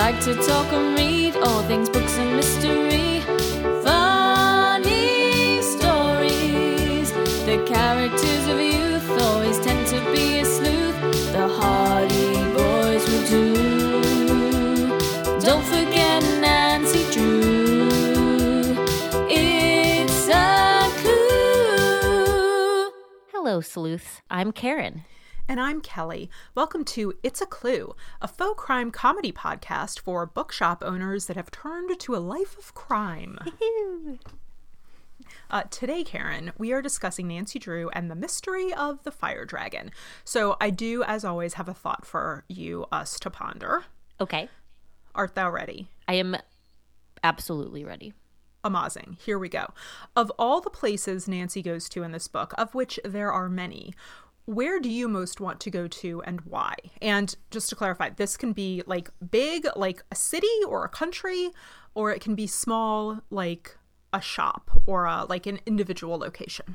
like to talk and read all things books and mystery. Funny stories. The characters of youth always tend to be a sleuth. The Hardy Boys will do. Don't forget Nancy Drew. It's a clue. Hello, sleuths. I'm Karen. And I'm Kelly. Welcome to It's a Clue, a faux crime comedy podcast for bookshop owners that have turned to a life of crime. Today, Karen, we are discussing Nancy Drew and the mystery of the fire dragon. So I do, as always, have a thought for us to ponder. Okay. Art thou ready? I am absolutely ready. Amazing. Here we go. Of all the places Nancy goes to in this book, of which there are many, where do you most want to go to and why? And just to clarify, this can be like big, like a city or a country, or it can be small, like a shop or like an individual location.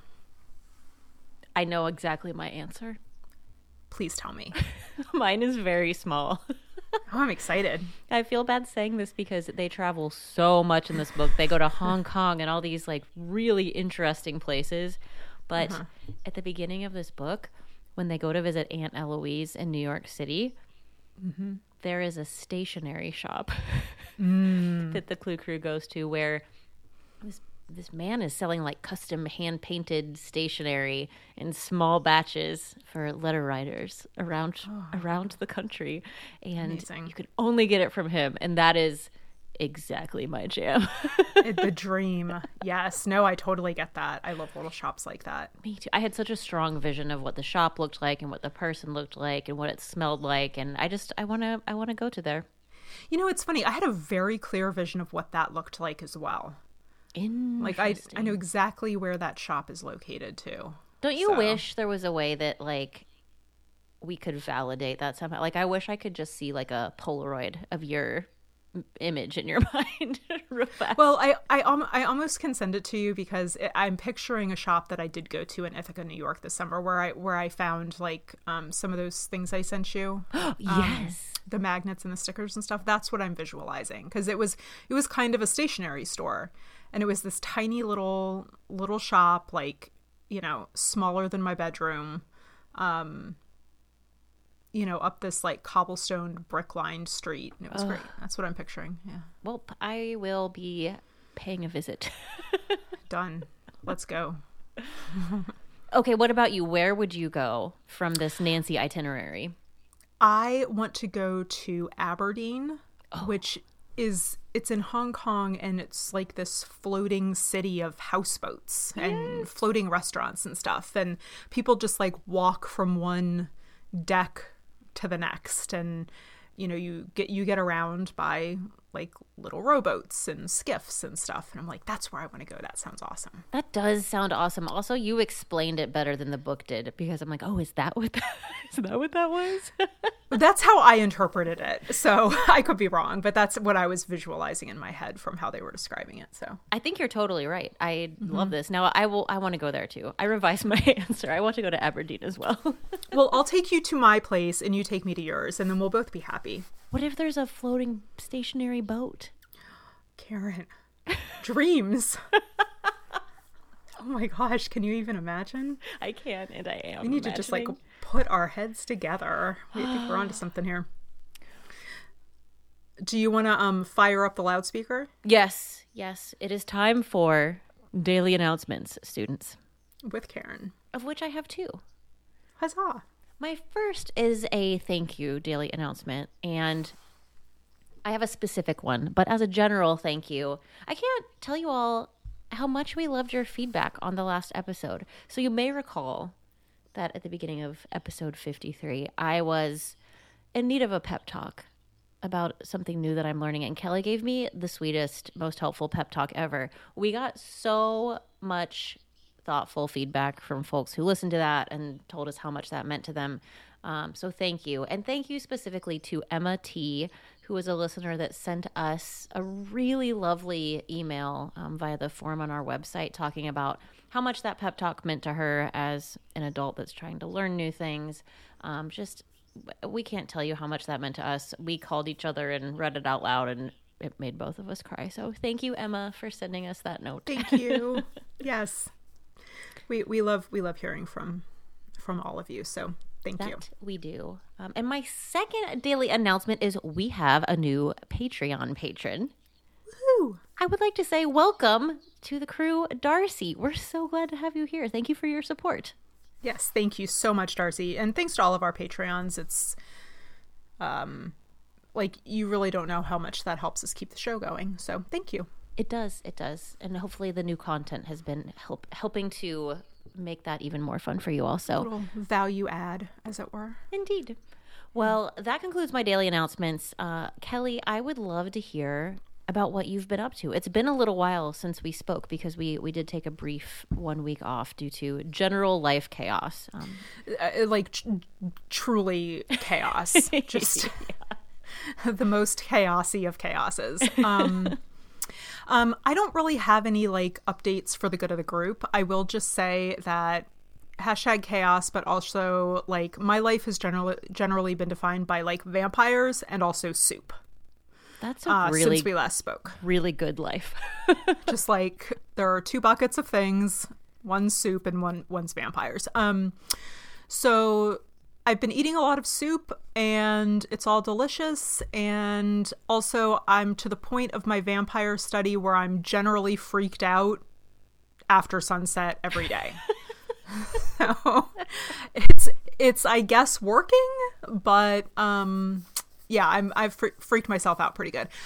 I know exactly my answer. Please tell me. Mine is very small. Oh, I'm excited. I feel bad saying this because they travel so much in this book. They go to Hong Kong and all these like really interesting places. But at the beginning of this book, when they go to visit Aunt Eloise in New York City, there is a stationery shop that the Clue Crew goes to where this man is selling like custom hand-painted stationery in small batches for letter writers around the country. And Amazing. You can only get it from him. And that is exactly my jam. The dream. Yes. No, I totally get that. I love little shops like that. Me too. I had such a strong vision of what the shop looked like and what the person looked like and what it smelled like, and I want to go to there. You know, it's funny. I had a very clear vision of what that looked like as well. Like I know exactly where that shop is located too. Don't you wish there was a way that like we could validate that somehow? Like I wish I could just see like a Polaroid of your image in your mind real fast. Well, I almost can send it to you because I'm picturing a shop that I did go to in Ithaca, New York this summer where I found like some of those things I sent you. Yes. The magnets and the stickers and stuff. That's what I'm visualizing because it was kind of a stationery store, and it was this tiny little shop, like, you know, smaller than my bedroom. You know, up this like cobblestone brick-lined street. And it was great. That's what I'm picturing. Yeah. Well, I will be paying a visit. Done. Let's go. Okay, what about you? Where would you go from this Nancy itinerary? I want to go to Aberdeen, which it's in Hong Kong, and it's like this floating city of houseboats and floating restaurants and stuff. And people just like walk from one deck to the next, and you know, you get around by like little rowboats and skiffs and stuff, and I'm like, that's where I want to go. That sounds awesome. That does sound awesome. Also, you explained it better than the book did because I'm like, oh, is that what that was? That's how I interpreted it, so I could be wrong, but that's what I was visualizing in my head from how they were describing it. So I think you're totally right. I love this. Now I want to go there too. I revised my answer. I want to go to Aberdeen as well. Well, I'll take you to my place and you take me to yours, and then we'll both be happy. What if there's a floating stationary boat? Karen, dreams. Oh my gosh, can you even imagine? I can, and I am. We need to just like put our heads together. I think we're onto something here. Do you want to fire up the loudspeaker? Yes. It is time for daily announcements, students. With Karen. Of which I have two. Huzzah. My first is a thank you daily announcement, and I have a specific one, but as a general thank you, I can't tell you all how much we loved your feedback on the last episode. So you may recall that at the beginning of episode 53, I was in need of a pep talk about something new that I'm learning, and Kelly gave me the sweetest, most helpful pep talk ever. We got so much thoughtful feedback from folks who listened to that and told us how much that meant to them. So thank you. And thank you specifically to Emma T., who was a listener that sent us a really lovely email via the form on our website talking about how much that pep talk meant to her as an adult that's trying to learn new things. Just we can't tell you how much that meant to us. We called each other and read it out loud, and it made both of us cry. So thank you, Emma, for sending us that note. Thank you. Yes. We love hearing from all of you. So thank you. We do. And my second daily announcement is we have a new Patreon patron. Woo! I would like to say welcome to the crew, Darcy. We're so glad to have you here. Thank you for your support. Yes, thank you so much, Darcy. And thanks to all of our Patreons. It's like you really don't know how much that helps us keep the show going. So thank you. It does. And hopefully the new content has been helping to make that even more fun for you also. A little value add, as it were. Indeed. Well, that concludes my daily announcements. Kelly, I would love to hear about what you've been up to. It's been a little while since we spoke because we did take a brief 1 week off due to general life chaos. Truly chaos. Just the most chaosy of chaoses. I don't really have any like updates for the good of the group. I will just say that #chaos, but also like my life has generally been defined by like vampires and also soup. That's a really, since we last spoke. Really good life. Just like there are 2 buckets of things, one's soup and one's vampires. So I've been eating a lot of soup and it's all delicious. And also I'm to the point of my vampire study where I'm generally freaked out after sunset every day. So it's I guess working, but yeah, I've freaked myself out pretty good.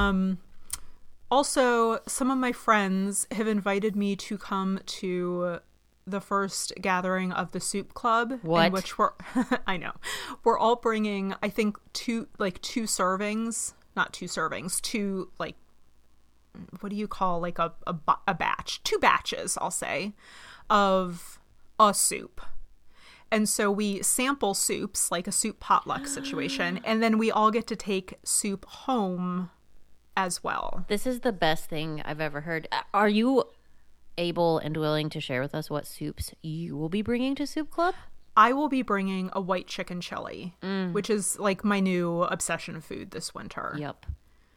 Also, some of my friends have invited me to come to the first gathering of the Soup Club. What? In which I know. We're all bringing, I think, two servings, not 2 servings, 2, like, what do you call, like a batch? 2 batches, I'll say, of a soup. And so we sample soups, like a soup potluck situation, and then we all get to take soup home as well. This is the best thing I've ever heard. Are you able and willing to share with us what soups you will be bringing to Soup Club? I will be bringing a white chicken chili, which is like my new obsession food this winter. Yep.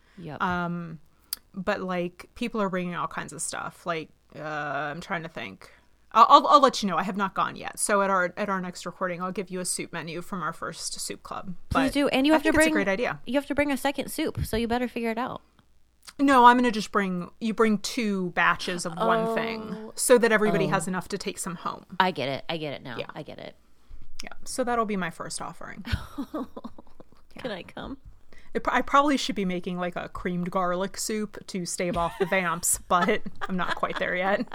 But like people are bringing all kinds of stuff. Like I'm trying to think. I'll let you know. I have not gone yet. So at our next recording, I'll give you a soup menu from our first Soup Club. Please do. And you have to bring. It's a great idea. You have to bring a second soup, so you better figure it out. No, I'm gonna just bring 2 batches of one thing, so that everybody has enough to take some home. I get it now. Yeah. I get it. Yeah. So that'll be my first offering. Can I come? I probably should be making like a creamed garlic soup to stave off the vamps, but I'm not quite there yet.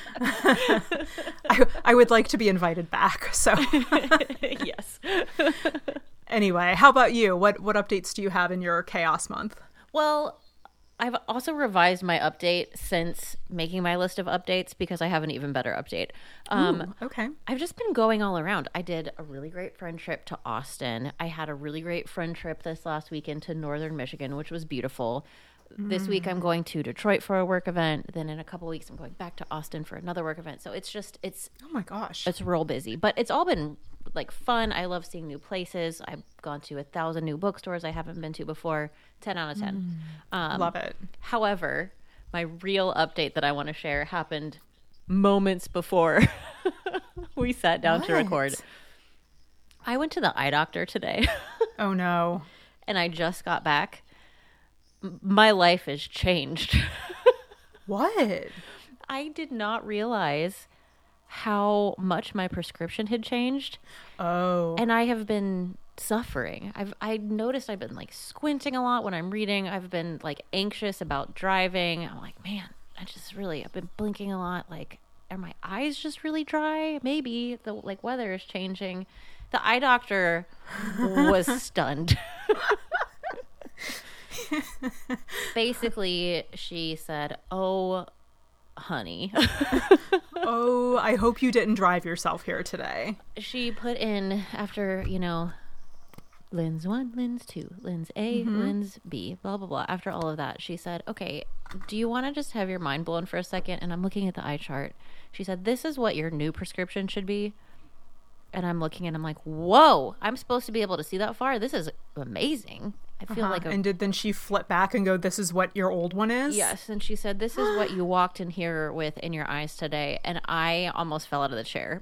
I would like to be invited back. So Yes. Anyway, how about you? What updates do you have in your chaos month? Well, I've also revised my update since making my list of updates because I have an even better update. Okay. I've just been going all around. I did a really great friend trip to Austin. I had a really great friend trip this last weekend to Northern Michigan, which was beautiful. This week I'm going to Detroit for a work event. Then in a couple weeks I'm going back to Austin for another work event. So it's oh my gosh, it's real busy, but it's all been like fun. I love seeing new places. I've gone to 1,000 new bookstores I haven't been to before. 10 out of 10. Love it. However, my real update that I want to share happened moments before we sat down to record. I went to the eye doctor today. Oh no. And I just got back. My life has changed. What? I did not realize how much my prescription had changed. Oh. And I have been suffering. I noticed I've been like squinting a lot when I'm reading. I've been like anxious about driving. I'm like, man, I've been blinking a lot. Like, are my eyes just really dry? Maybe the like weather is changing. The eye doctor was stunned. Basically, she said, "Oh, honey." Oh, I hope you didn't drive yourself here today. She put in, after, lens 1, lens 2, lens A, lens B, blah, blah, blah. After all of that, she said, okay, do you want to just have your mind blown for a second? And I'm looking at the eye chart. She said, this is what your new prescription should be. and I'm looking and I'm like, whoa, I'm supposed to be able to see that far. This is amazing. I feel like and did then she flip back and go, this is what your old one is? Yes, and she said, this is what you walked in here with in your eyes today, and I almost fell out of the chair.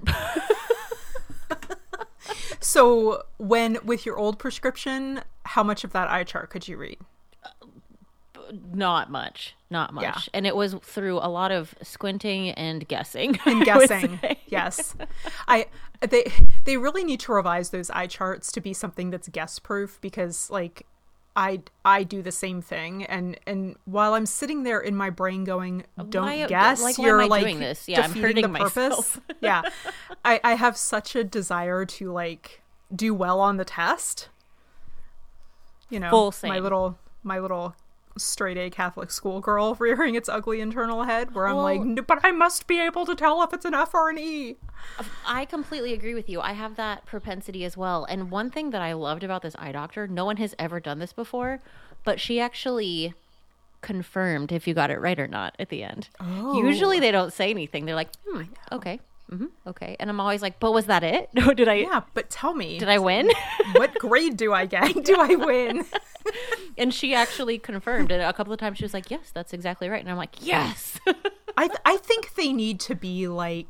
So with your old prescription, how much of that eye chart could you read? Not much. Yeah. And it was through a lot of squinting and guessing. And I would guessing. say. Yes. They really need to revise those eye charts to be something that's guess proof, because like I do the same thing, and while I'm sitting there in my brain going, don't guess, why you're am I like doing this? Yeah, I'm defeating hurting the purpose. myself. Yeah. I have such a desire to like do well on the test. You know, Full same. my little straight A Catholic schoolgirl rearing its ugly internal head, where I'm Well, like, but I must be able to tell if it's an F or an E. I completely agree with you. I have that propensity as well. And one thing that I loved about this eye doctor, no one has ever done this before, but she actually confirmed if you got it right or not at the end. Oh. Usually they don't say anything. They're like, okay. Okay. And I'm always like, but was that it? No, did I? Yeah, but tell me, Did I win? what grade do I get? Do I win? And she actually confirmed it. A couple of times she was like, yes, that's exactly right. And I'm like, yes. I think they need to be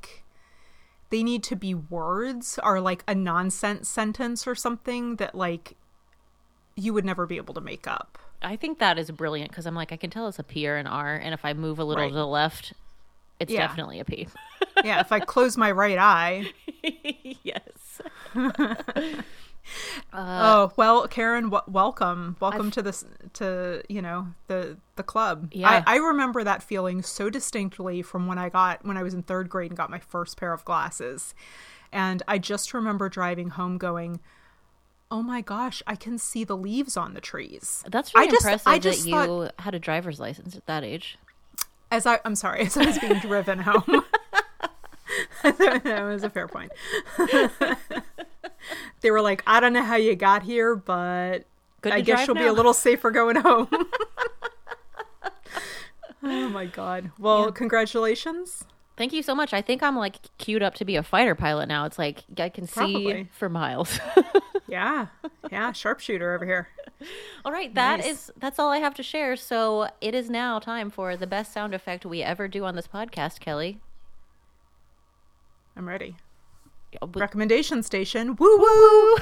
words, or like a nonsense sentence or something that like you would never be able to make up. I think that is brilliant, because I'm like, I can tell it's a P or an R. And if I move a little Right. to the left, it's Yeah. definitely a P. Yeah, if I close my right eye. Yes. Oh, well, Karen, welcome to this, to, you know, the club. Yeah. I remember that feeling so distinctly from when I was in third grade and got my first pair of glasses. And I just remember driving home going, oh my gosh, I can see the leaves on the trees. That's really impressive I that just you thought, had a driver's license at that age. I'm sorry, as I was being driven home. That was a fair point. They were like, I don't know how you got here, but Good I to guess drive you'll be now. a little safer going home. Oh my God. Well, congratulations. Thank you so much. I think I'm like queued up to be a fighter pilot now. It's like I can see Probably. for miles. Yeah. Sharpshooter over here. All right, Nice. that's all I have to share. So it is now time for the best sound effect we ever do on this podcast, Kelly. I'm ready. Oh, but Recommendation station. Woo woo.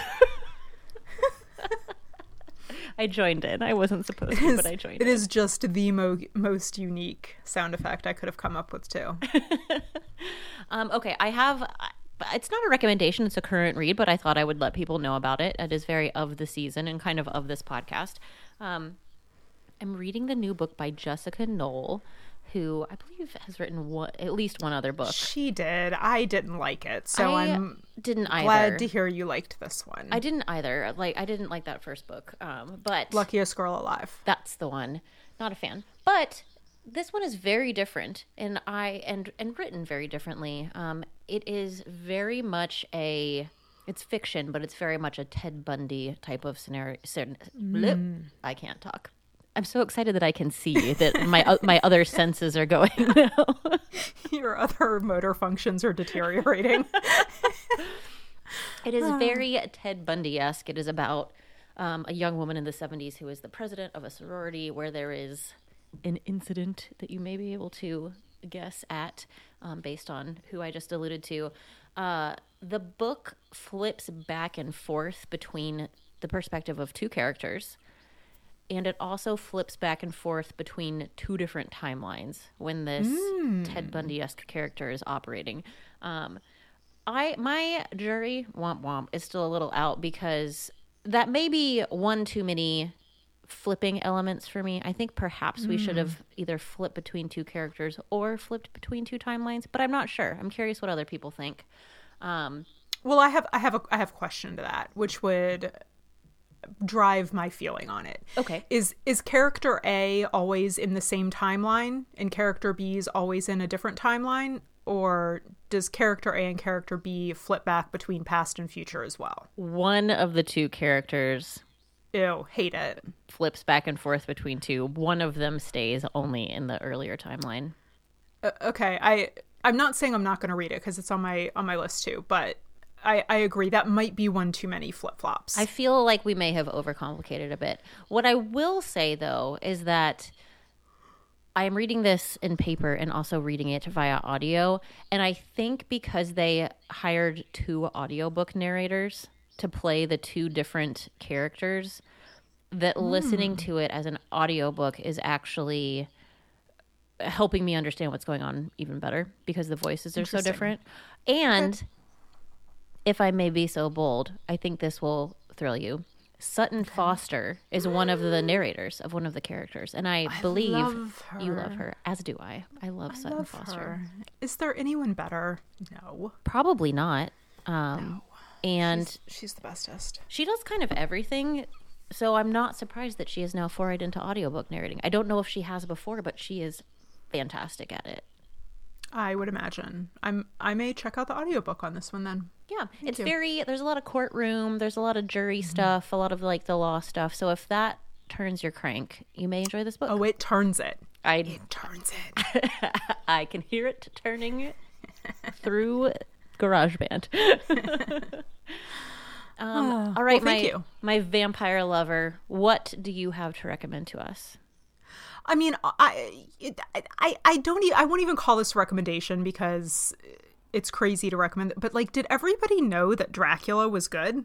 I joined in. I wasn't supposed to, but I joined It in. is just the most unique sound effect I could have come up with too. Okay, I have. It's not a recommendation; it's a current read, but I thought I would let people know about it. It is very of the season and kind of this podcast. I'm reading the new book by Jessica Knoll, who I believe has written at least one other book. She did. I didn't like it, so I'm didn't either. glad to hear you liked this one. I didn't either. Like, I didn't like that first book. But Luckiest Girl Alive. that's the one. Not a fan. But this one is very different, and written very differently. It is very much it's fiction, but it's very much a Ted Bundy type of scenario. I can't talk. I'm so excited that I can see that my other senses are going now. Your other motor functions are deteriorating. It is very Ted Bundy-esque. It is about a young woman in the 70s who is the president of a sorority where there is an incident that you may be able to guess at based on who I just alluded to. The book flips back and forth between the perspective of two characters, and it also flips back and forth between two different timelines when this Ted Bundy-esque character is operating. My jury, womp womp, is still a little out because that may be one too many flipping elements for me. I think perhaps we should have either flipped between two characters or flipped between two timelines, but I'm not sure. I'm curious what other people think. Well, I have a question to that, which would drive my feeling on it. Okay. Is character A always in the same timeline and character B is always in a different timeline? Or does character A and character B flip back between past and future as well? One of the two characters Ew, hate it. flips back and forth between two. One of them stays only in the earlier timeline. Okay, I'm not saying I'm not going to read it because it's on my list too, but I agree. That might be one too many flip-flops. I feel like we may have overcomplicated a bit. What I will say, though, is that I am reading this in paper and also reading it via audio. And I think because they hired 2 audiobook narrators to play the 2 different characters, that listening to it as an audiobook is actually helping me understand what's going on even better because the voices are so different. And if I may be so bold, I think this will thrill you. Sutton Foster is one of the narrators of one of the characters, and I believe you love her, as do I. I love Sutton Foster. Her. Is there anyone better? No. Probably not. No. And she's the bestest. She does kind of everything, so I'm not surprised that she is now forayed into audiobook narrating. I don't know if she has before, but she is fantastic at it. I would imagine. I may check out the audiobook on this one then. Yeah, it's there's a lot of courtroom, there's a lot of jury stuff, a lot of like the law stuff. So if that turns your crank, you may enjoy this book. Oh, it turns it. It turns it. I can hear it turning through GarageBand. All right, well, thank you. My vampire lover, what do you have to recommend to us? I mean, I won't even call this a recommendation because it's crazy to recommend it. But like, did everybody know that Dracula was good?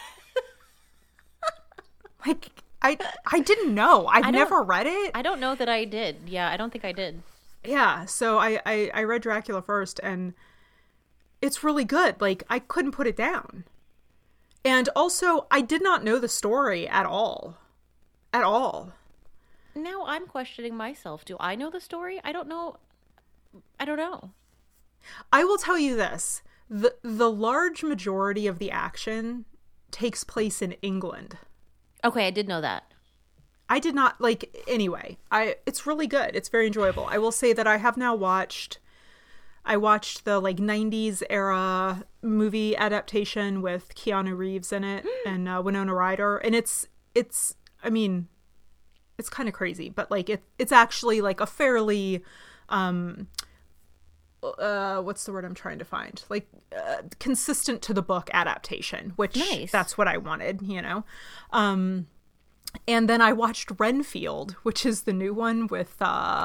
Like, I didn't know. I've never read it. I don't know that I did. Yeah, I don't think I did. Yeah, so I read Dracula first, and it's really good. Like, I couldn't put it down. And also, I did not know the story at all. At all. Now I'm questioning myself. Do I know the story? I don't know. I will tell you this. The large majority of the action takes place in England. Okay, I did know that. I did not, like, anyway. It's really good. It's very enjoyable. I will say that I have now watched the like 90s era movie adaptation with Keanu Reeves in it and Winona Ryder, and it's I mean, it's kind of crazy, but like it's actually like a fairly what's the word I'm trying to find? Like consistent to the book adaptation, which that's what I wanted, you know. And then I watched Renfield, which is the new one with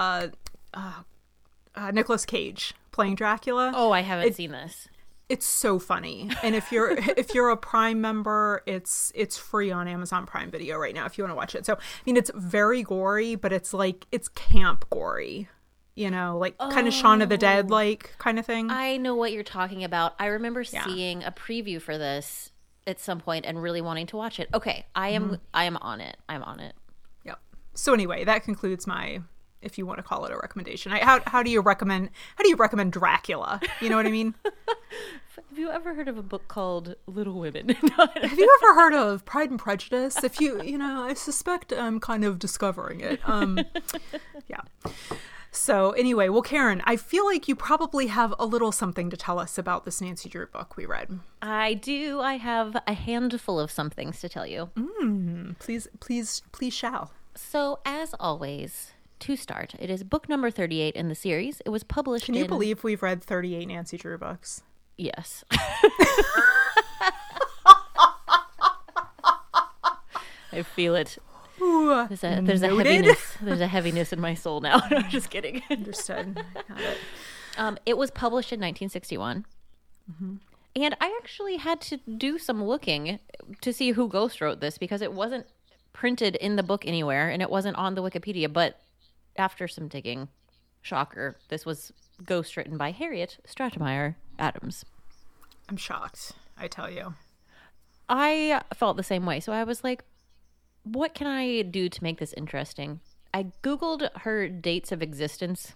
Nicolas Cage playing Dracula. Oh, I haven't seen this. It's so funny. And if you're a Prime member, it's free on Amazon Prime Video right now if you want to watch it. So, I mean, it's very gory, but it's like, it's camp gory, you know, like kind of Shaun of the Dead, like kind of thing. I know what you're talking about. I remember seeing a preview for this at some point and really wanting to watch it. Okay. I am on it. I'm on it. Yep. So anyway, that concludes my, if you want to call it a recommendation. How do you recommend Dracula? You know what I mean? Have you ever heard of a book called Little Women? Have you ever heard of Pride and Prejudice? If you know, I suspect I'm kind of discovering it. Yeah. So anyway, well, Karen, I feel like you probably have a little something to tell us about this Nancy Drew book we read. I do. I have a handful of some things to tell you. Please shall. So as always, to start, it is book number 38 in the series. It was published Can you believe we've read 38 Nancy Drew books? Yes. I feel it. Ooh, there's a heaviness. There's a heaviness in my soul now. No, I'm just kidding. Understood. Got it. It was published in 1961. And I actually had to do some looking to see who ghost wrote this because it wasn't printed in the book anywhere and it wasn't on the Wikipedia. But after some digging, shocker, this was ghost written by Harriet Stratemeyer Adams. I'm shocked, I tell you. I felt the same way. So I was like, what can I do to make this interesting? I Googled her dates of existence.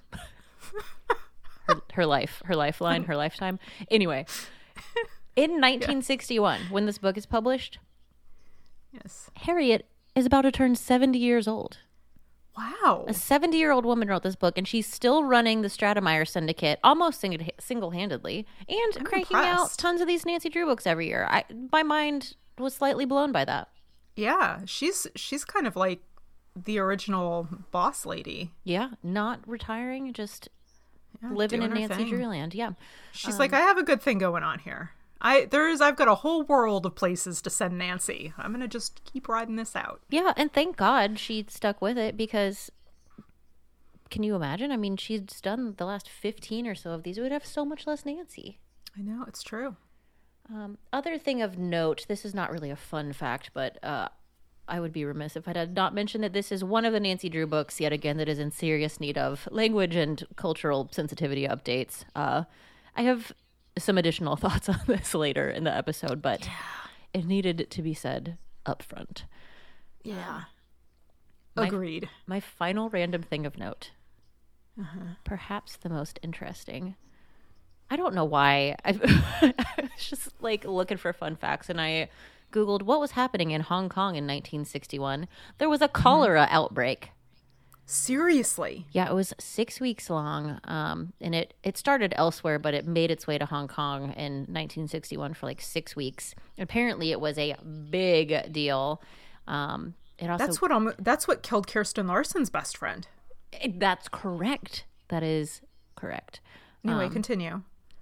her lifeline, her lifetime. Anyway, in 1961, when this book is published, yes, Harriet is about to turn 70 years old. Wow. A 70-year-old woman wrote this book, and she's still running the Stratemeyer Syndicate almost single-handedly and I'm cranking impressed. out tons of these Nancy Drew books every year. My mind was slightly blown by that. Yeah, she's kind of like the original boss lady. Yeah, not retiring, just living in Nancy Drew land. Yeah. She's like, I have a good thing going on here. I've got a whole world of places to send Nancy. I'm gonna just keep riding this out. Yeah, and thank God she stuck with it, because can you imagine? I mean, she's done the last 15 or so of these. We would have so much less Nancy. I know, it's true. Other thing of note, this is not really a fun fact, but I would be remiss if I did not mention that this is one of the Nancy Drew books, yet again, that is in serious need of language and cultural sensitivity updates. I have some additional thoughts on this later in the episode, but it needed to be said up front. Yeah. Agreed. My final random thing of note, perhaps the most interesting. I don't know why. I was just like looking for fun facts, and I Googled what was happening in Hong Kong in 1961. There was a cholera outbreak. Seriously? Yeah, it was 6 weeks long, and it started elsewhere, but it made its way to Hong Kong in 1961 for like 6 weeks. Apparently, it was a big deal. It also that's what killed Kirsten Larson's best friend. That's correct. That is correct. Anyway, continue.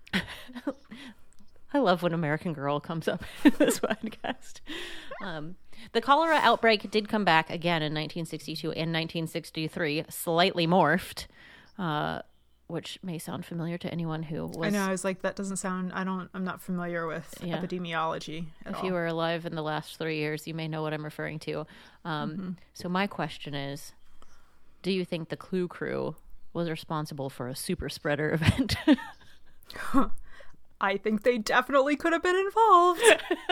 I love when American Girl comes up in this podcast. The cholera outbreak did come back again in 1962 and 1963, slightly morphed, which may sound familiar to anyone who was... I know, I was like, that doesn't sound... I'm not familiar with epidemiology at all. If you were alive in the last 3 years, you may know what I'm referring to. So my question is, do you think the Clue Crew was responsible for a super spreader event? I think they definitely could have been involved.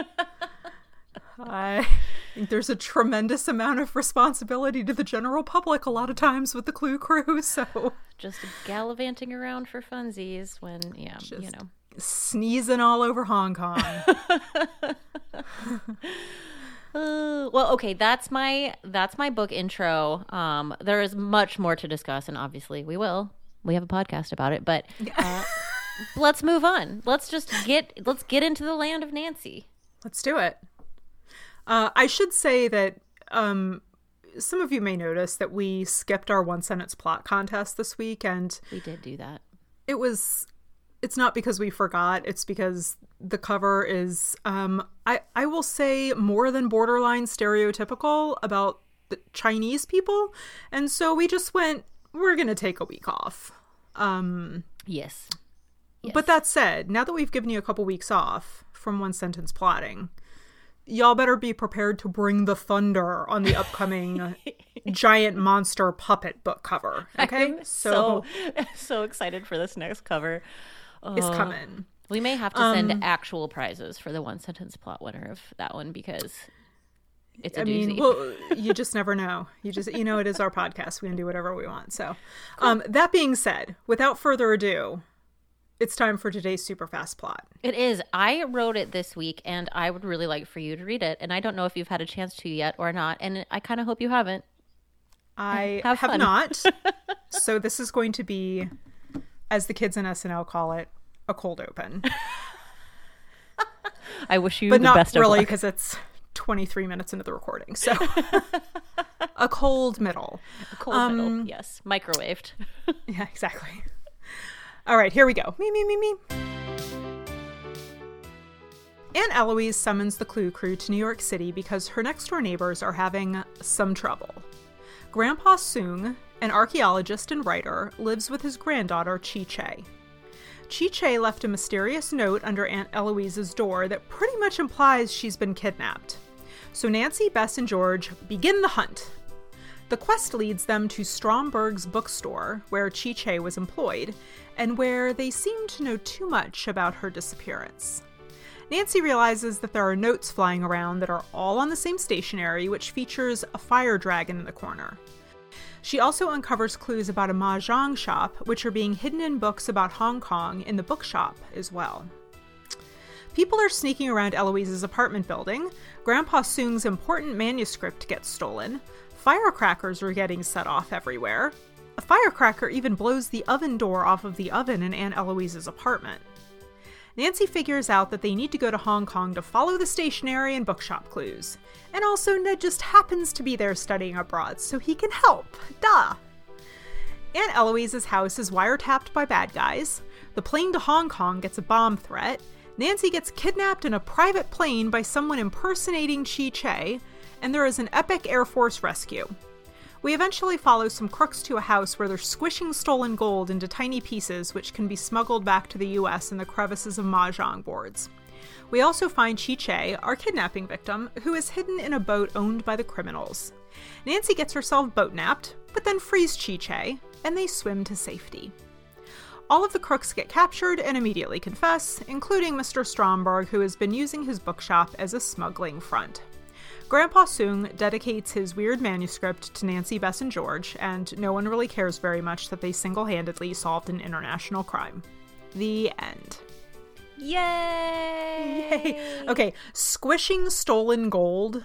I think there's a tremendous amount of responsibility to the general public a lot of times with the Clue Crew, so... Just gallivanting around for funsies when, sneezing all over Hong Kong. Well, okay, that's my book intro. There is much more to discuss, and obviously we have a podcast about it, but let's move on. Let's get into the land of Nancy. Let's do it. I should say that some of you may notice that we skipped our one-sentence plot contest this week, and we did do that. It's not because we forgot. It's because the cover is, I will say, more than borderline stereotypical about the Chinese people. And so we just went, we're going to take a week off. Yes. But that said, now that we've given you a couple weeks off from one-sentence plotting, y'all better be prepared to bring the thunder on the upcoming giant monster puppet book cover. Okay? I'm so excited for this next cover. It's coming. We may have to send actual prizes for the one-sentence plot winner of that one, because it's a doozy. Well, you just never know. It is our podcast. We can do whatever we want. So, that being said, without further ado, it's time for today's super fast plot. It is. I wrote it this week, and I would really like for you to read it. And I don't know if you've had a chance to yet or not, and I kind of hope you haven't. I have not. So this is going to be, as the kids in SNL call it, a cold open. I wish you the best of luck. But not really, because it's 23 minutes into the recording. So a cold middle. A cold middle, yes. Microwaved. Yeah, exactly. All right, here we go. Me. Aunt Eloise summons the Clue Crew to New York City because her next-door neighbors are having some trouble. Grandpa Soong, an archaeologist and writer, lives with his granddaughter, Chi-Che. Chi-Che left a mysterious note under Aunt Eloise's door that pretty much implies she's been kidnapped. So Nancy, Bess, and George begin the hunt. The quest leads them to Stromberg's bookstore, where Chi-Che was employed, and where they seem to know too much about her disappearance. Nancy realizes that there are notes flying around that are all on the same stationery, which features a fire dragon in the corner. She also uncovers clues about a mahjong shop, which are being hidden in books about Hong Kong in the bookshop as well. People are sneaking around Eloise's apartment building. Grandpa Soong's important manuscript gets stolen. Firecrackers are getting set off everywhere. A firecracker even blows the oven door off of the oven in Aunt Eloise's apartment. Nancy figures out that they need to go to Hong Kong to follow the stationery and bookshop clues. And also, Ned just happens to be there studying abroad, so he can help. Duh! Aunt Eloise's house is wiretapped by bad guys. The plane to Hong Kong gets a bomb threat. Nancy gets kidnapped in a private plane by someone impersonating Chi-Che, and there is an epic Air Force rescue. We eventually follow some crooks to a house where they're squishing stolen gold into tiny pieces which can be smuggled back to the US in the crevices of mahjong boards. We also find Chi-Che, our kidnapping victim, who is hidden in a boat owned by the criminals. Nancy gets herself boat-napped, but then frees Chi-Che, and they swim to safety. All of the crooks get captured and immediately confess, including Mr. Stromberg, who has been using his bookshop as a smuggling front. Grandpa Soong dedicates his weird manuscript to Nancy, Bess, and George, and no one really cares very much that they single-handedly solved an international crime. The end. Yay! Yay! Okay, squishing stolen gold.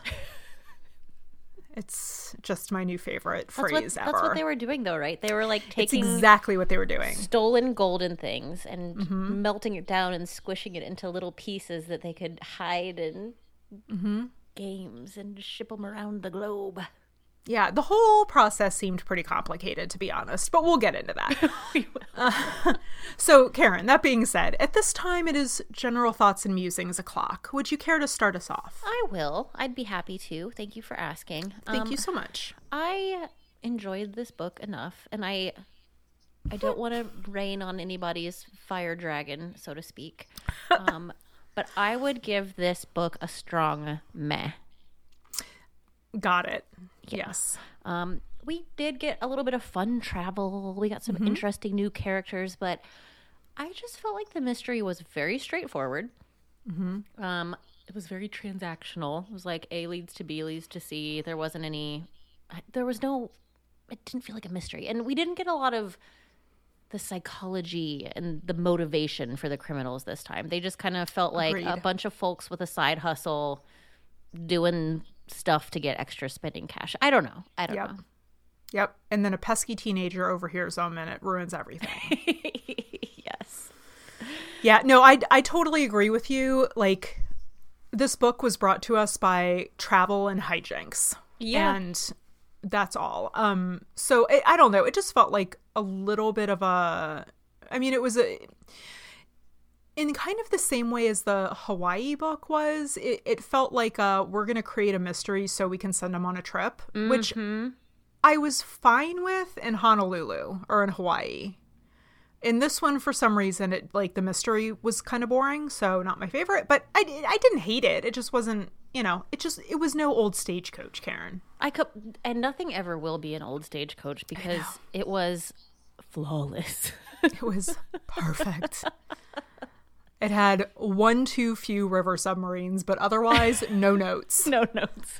It's just my new favorite phrase ever. That's what they were doing, though, right? They were like It's taking exactly what they were doing. stolen golden things and melting it down and squishing it into little pieces that they could hide in games and ship them around the globe. Yeah, the whole process seemed pretty complicated, to be honest, but we'll get into that. So, Karen, that being said, at this time it is general thoughts and musings o'clock. Would you care to start us off? I will. I'd be happy to. Thank you for asking. Thank you so much. I enjoyed this book enough, and I don't want to rain on anybody's fire dragon, so to speak. But I would give this book a strong meh. Got it. Yeah. Yes. We did get a little bit of fun travel. We got some interesting new characters, but I just felt like the mystery was very straightforward. It was very transactional. It was like A leads to B leads to C. It didn't feel like a mystery. And we didn't get a lot of the psychology and the motivation for the criminals this time. They just kind of felt like Agreed. a bunch of folks with a side hustle doing stuff to get extra spending cash. I don't know. know. Yep. And then a pesky teenager overhears them and it ruins everything. Yes. Yeah, no, I totally agree with you. Like, this book was brought to us by travel and hijinks. Yeah. And that's all. So I don't know. It just felt like a little bit of a, I mean, it was in kind of the same way as the Hawaii book was. It felt like we're going to create a mystery so we can send them on a trip, which I was fine with in Honolulu or in Hawaii. In this one, for some reason, the mystery was kind of boring, so not my favorite. But I didn't hate it. It just wasn't, it was no old Stagecoach, Karen. And nothing ever will be an old Stagecoach because it was flawless. It was perfect. It had one too few river submarines, but otherwise, no notes. No notes.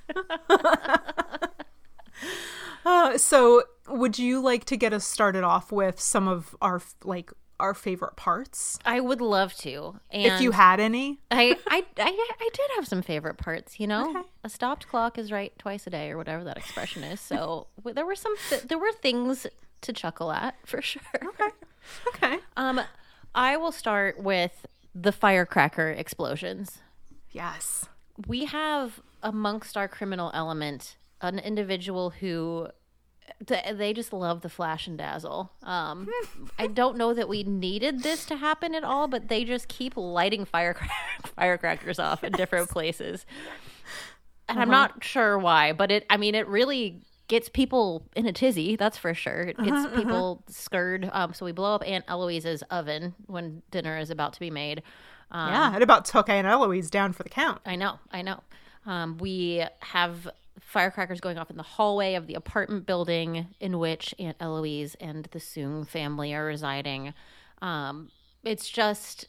So would you like to get us started off with some of our favorite parts? I would love to. And if you had any. I did have some favorite parts, Okay. A stopped clock is right twice a day or whatever that expression is. So there were things to chuckle at for sure. Okay. I will start with the firecracker explosions. Yes. We have amongst our criminal element an individual who they just love the flash and dazzle. I don't know that we needed this to happen at all, but they just keep lighting firecrackers off in different places. And I'm not sure why, but it really gets people in a tizzy, that's for sure. It gets people scared. So we blow up Aunt Eloise's oven when dinner is about to be made. Yeah, it about took Aunt Eloise down for the count. I know. We have firecrackers going off in the hallway of the apartment building in which Aunt Eloise and the Soong family are residing. It's just...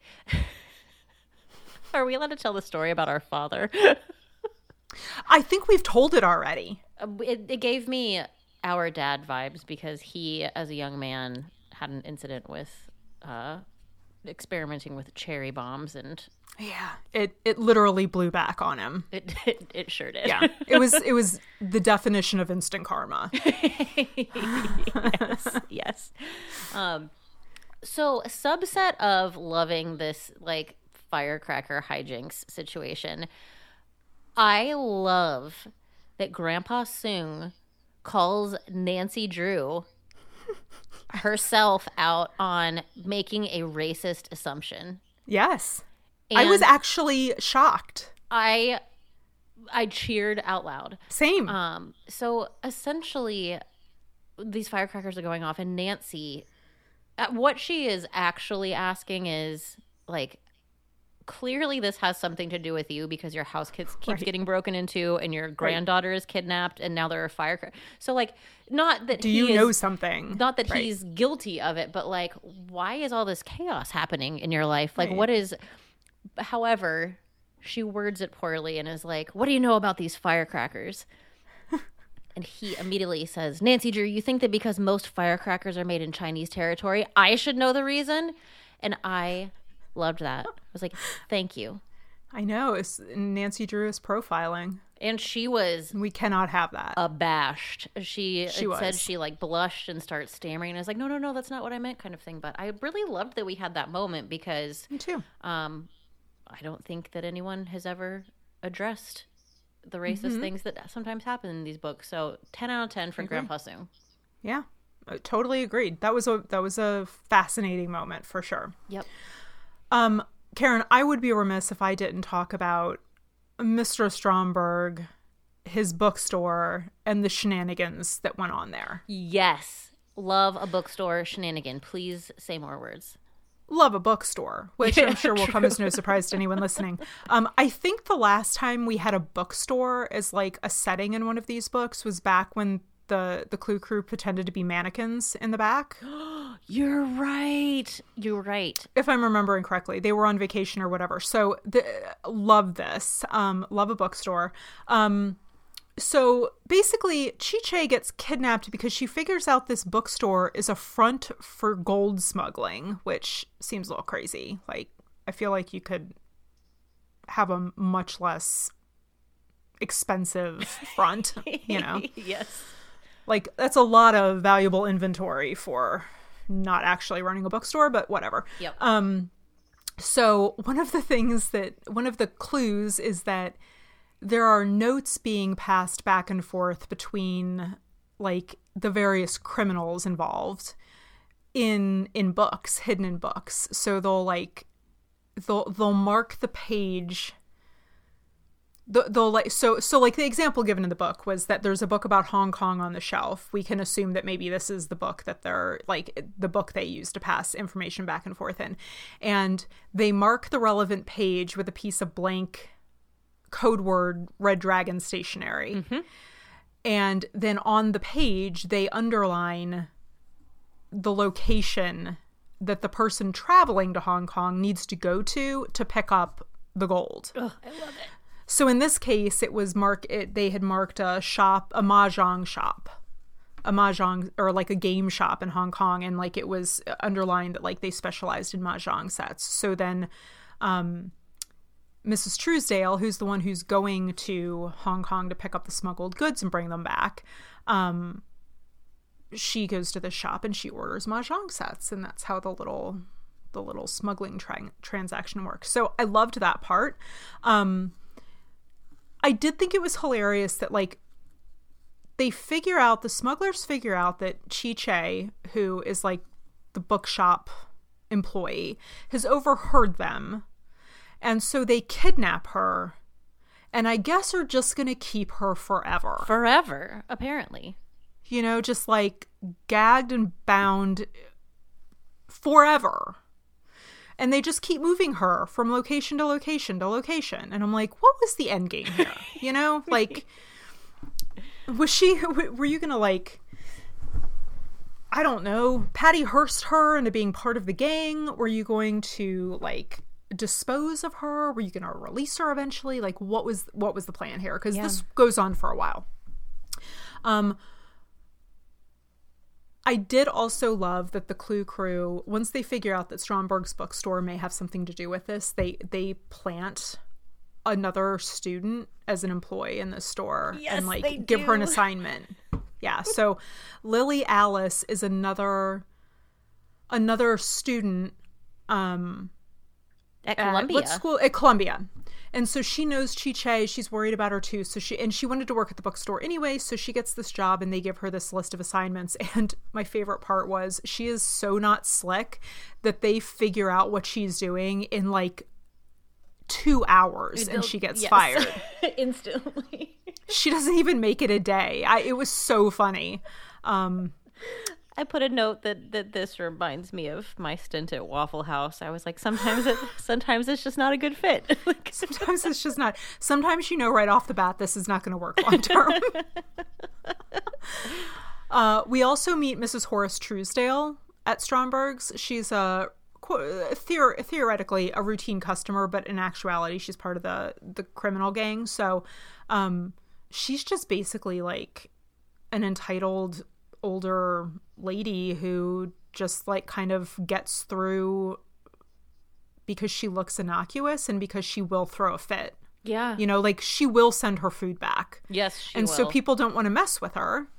Are we allowed to tell the story about our father? I think we've told it already. It gave me Our Dad vibes because he, as a young man, had an incident with experimenting with cherry bombs and... Yeah, it literally blew back on him. It sure did. Yeah, it was the definition of instant karma. Yes. So a subset of loving this firecracker hijinks situation, I love that Grandpa Soong calls Nancy Drew herself out on making a racist assumption. Yes. I was And actually shocked. I cheered out loud. Same. So essentially, these firecrackers are going off, and Nancy, what she is actually asking is, like, clearly this has something to do with you because your house keeps getting broken into, and your granddaughter is kidnapped, and now there are firecrackers. So, like, not that Do you know something? Not that he's guilty of it, but, like, why is all this chaos happening in your life? Like, what is... However, she words it poorly and is like, what do you know about these firecrackers? And he immediately says, Nancy Drew, you think that because most firecrackers are made in Chinese territory, I should know the reason? And I loved that. I was like, thank you. I know. It's Nancy Drew is profiling. And she was We cannot have that. abashed. She was. said she, like, blushed and started stammering. And I was like, no, that's not what I meant, kind of thing. But I really loved that we had that moment because... Me too. I don't think that anyone has ever addressed the racist things that sometimes happen in these books. So 10 out of 10 for Grandpa Sue. Yeah, I totally agreed. That was a fascinating moment for sure. Yep. Karen, I would be remiss if I didn't talk about Mr. Stromberg, his bookstore, and the shenanigans that went on there. Yes. Love a bookstore shenanigan. Please say more words. Love a bookstore, which I'm sure will come as no surprise to anyone listening. I think the last time we had a bookstore as like a setting in one of these books was back when the Clue Crew pretended to be mannequins in the back. You're right. You're right. If I'm remembering correctly, they were on vacation or whatever. So love this. Love a bookstore. So basically, Chi-Che gets kidnapped because she figures out this bookstore is a front for gold smuggling, which seems a little crazy. Like, I feel like you could have a much less expensive front, you know? Yes. Like, that's a lot of valuable inventory for not actually running a bookstore, but whatever. Yep. So one of the clues is that there are notes being passed back and forth between like the various criminals involved in books, hidden in books. So they'll mark the page. They'll like so like the example given in the book was that there's a book about Hong Kong on the shelf. We can assume that maybe this is the book that they're like the book they use to pass information back and forth in, and they mark the relevant page with a piece of blank code word Red Dragon stationery. Mm-hmm. And then on the page they underline the location that the person traveling to Hong Kong needs to go to pick up the gold. Ugh, I love it. So in this case it was they had marked a mahjong shop, a mahjong or like a game shop in Hong Kong, and like it was underlined that like they specialized in mahjong sets. So then Mrs. Truesdale, who's the one who's going to Hong Kong to pick up the smuggled goods and bring them back, she goes to the shop and she orders mahjong sets, and that's how the little smuggling transaction works. So I loved that part. I did think it was hilarious that like the smugglers figure out that Chi-Che, who is like the bookshop employee, has overheard them. And so they kidnap her, and I guess are just going to keep her forever. Forever, apparently. You know, just like gagged and bound forever. And they just keep moving her from location to location to location. And I'm like, what was the end game here? You know, like, were you going to like, I don't know, Patty Hearst her into being part of the gang? Were you going to like dispose of her? Were you going to release her eventually? Like, what was the plan here? Because this goes on for a while. I did also love that the Clue Crew, once they figure out that Stromberg's bookstore may have something to do with this, they plant another student as an employee in the store and like give her an assignment. Yeah. So Lily Alice is another student at Columbia. What school? At Columbia. And so she knows Chi-Che. She's worried about her too. So she wanted to work at the bookstore anyway. So she gets this job and they give her this list of assignments. And my favorite part was she is so not slick that they figure out what she's doing in like 2 hours and she gets Yes. fired. Instantly. She doesn't even make it a day. It was so funny. I put a note that this reminds me of my stint at Waffle House. I was like, sometimes it's just not a good fit. Like, Sometimes it's just not. Sometimes you know right off the bat this is not going to work long term. We also meet Mrs. Horace Truesdale at Stromberg's. She's theoretically a routine customer, but in actuality she's part of the criminal gang. So she's just basically like an entitled older lady who just like kind of gets through because she looks innocuous and because she will throw a fit. yeah. You know, like she will send her food back. Yes, she And will. so people don't want to mess with her.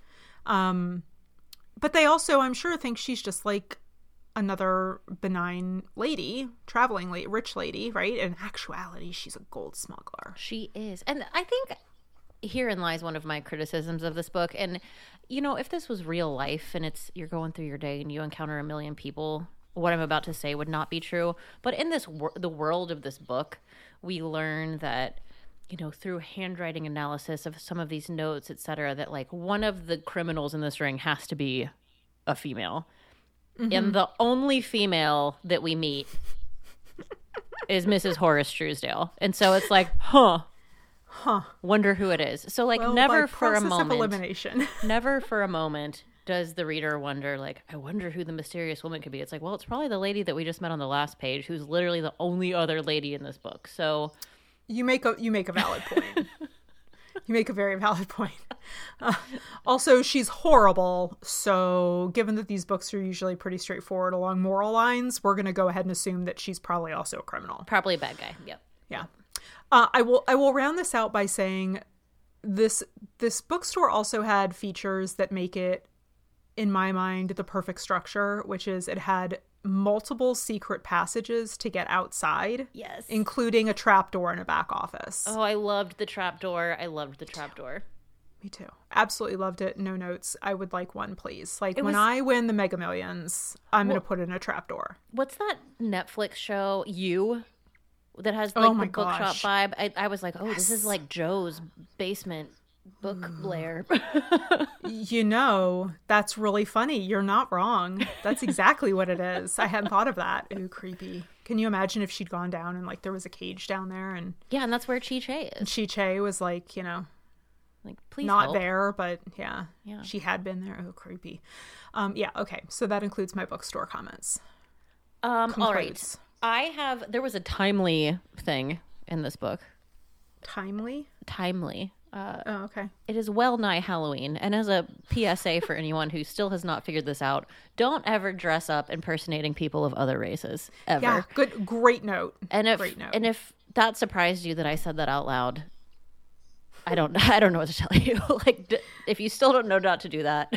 But they also, I'm sure, think she's just like another benign lady, traveling rich lady, right? In actuality, she's a gold smuggler. She is. And I think herein lies one of my criticisms of this book. And, you know, if this was real life and you're going through your day and you encounter a million people, what I'm about to say would not be true. But in the world of this book, we learn that, you know, through handwriting analysis of some of these notes, etc., that like one of the criminals in this ring has to be a female. And the only female that we meet is Mrs. Horace Truesdale. And so it's like, wonder who it is. So like Well, never by for a process of moment, elimination. never for a moment does the reader wonder, like, I wonder who the mysterious woman could be. It's like, well, it's probably the lady that we just met on the last page, who's literally the only other lady in this book. So You make a valid point. You make a very valid point. Also, she's horrible. So given that these books are usually pretty straightforward along moral lines, we're going to go ahead and assume that she's probably also a criminal. probably a bad guy. Yep. Yeah. I will round this out by saying this bookstore also had features that make it, in my mind, the perfect structure, which is it had multiple secret passages to get outside. Yes. Including a trapdoor in a back office. Oh, I loved the trapdoor. Me too. Absolutely loved it. No notes. I would like one, please. Like when was- I win the Mega Millions, I'm going to put in a trapdoor. What's that Netflix show, You, that has Oh like my the bookshop gosh. vibe? I was like, oh, this is like Joe's basement book lair. You know, that's really funny. You're not wrong. That's exactly what it is. I hadn't thought of that. Ooh, creepy. Can you imagine if she'd gone down and like there was a cage down there and Yeah, and that's where Chi-Che is. Chi-Che was like, you know, Like, please not help. there, but yeah, Yeah. she had been there. Oh, creepy. Yeah, okay. So that includes my bookstore comments. All right. Concludes. There was a timely thing in this book. Timely? Timely. Oh, okay. It is well nigh Halloween. And as a PSA for anyone who still has not figured this out, don't ever dress up impersonating people of other races. Ever. Yeah, good. Great note. And Great note. if that surprised you that I said that out loud, I don't know what to tell you. Like, if you still don't know not to do that,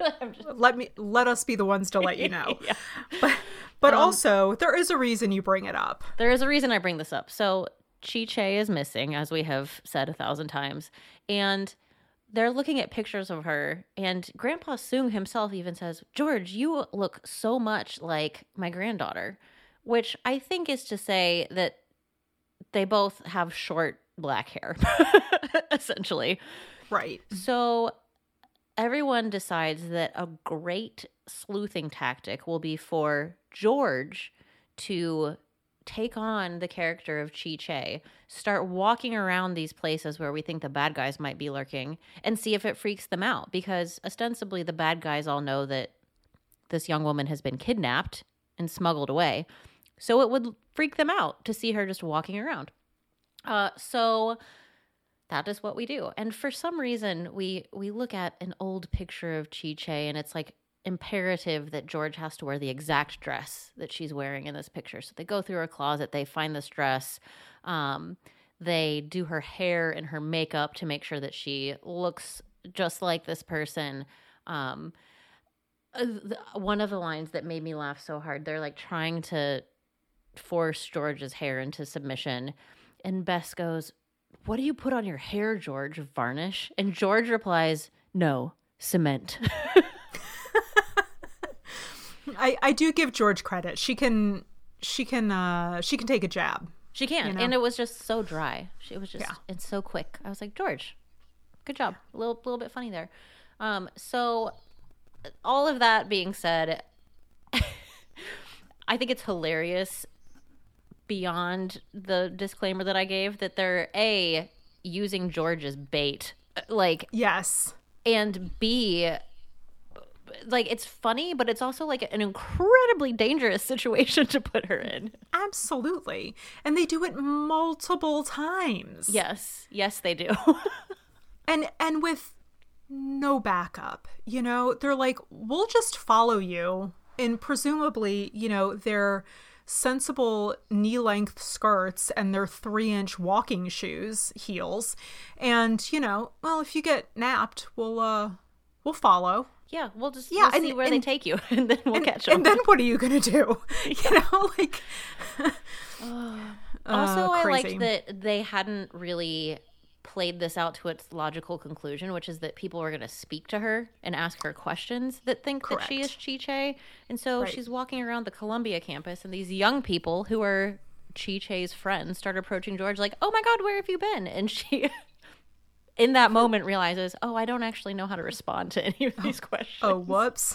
let us be the ones to let you know. Yeah. But also, there is a reason you bring it up. There is a reason I bring this up. So Chi-Che is missing, as we have said 1,000 times, and they're looking at pictures of her, and Grandpa Soong himself even says, George, you look so much like my granddaughter, which I think is to say that they both have short black hair, essentially. Right. So everyone decides that a great sleuthing tactic will be for George to take on the character of Chi-Che, start walking around these places where we think the bad guys might be lurking, and see if it freaks them out. Because ostensibly the bad guys all know that this young woman has been kidnapped and smuggled away. So it would freak them out to see her just walking around. So that is what we do. And for some reason, we look at an old picture of Chi-Che, and it's like imperative that George has to wear the exact dress that she's wearing in this picture. So they go through her closet, they find this dress, they do her hair and her makeup to make sure that she looks just like this person. One of the lines that made me laugh so hard, they're like trying to force George's hair into submission, and Bess goes, "What do you put on your hair, George? Varnish?" And George replies, "No, cement." I do give George credit. She can take a jab. She can. You know? And it was just so dry. It was just, Yeah. it's so quick. I was like, George, good job. A little bit funny there. So all of that being said, I think it's hilarious beyond the disclaimer that I gave that they're A, using George as bait, like, Yes. and B, like, it's funny, but it's also like an incredibly dangerous situation to put her in. Absolutely. And they do it multiple times. Yes, they do. And with no backup, you know, they're like, we'll just follow you. And presumably, you know, their sensible knee-length skirts and their 3-inch walking shoes, heels. And, you know, well, if you get napped, we'll follow. Yeah, we'll see and- where they and- take you, and then we'll catch them. And then what are you going to do? You know, like... Also, I crazy. liked that they hadn't really played this out to its logical conclusion, which is that people are going to speak to her and ask her questions that think that she is Chi-Che. And so Right. she's walking around the Columbia campus, and these young people who are Chi-Che's friends start approaching George like, oh my God, where have you been? And she, in that moment, realizes, oh, I don't actually know how to respond to any of these questions. Oh, whoops.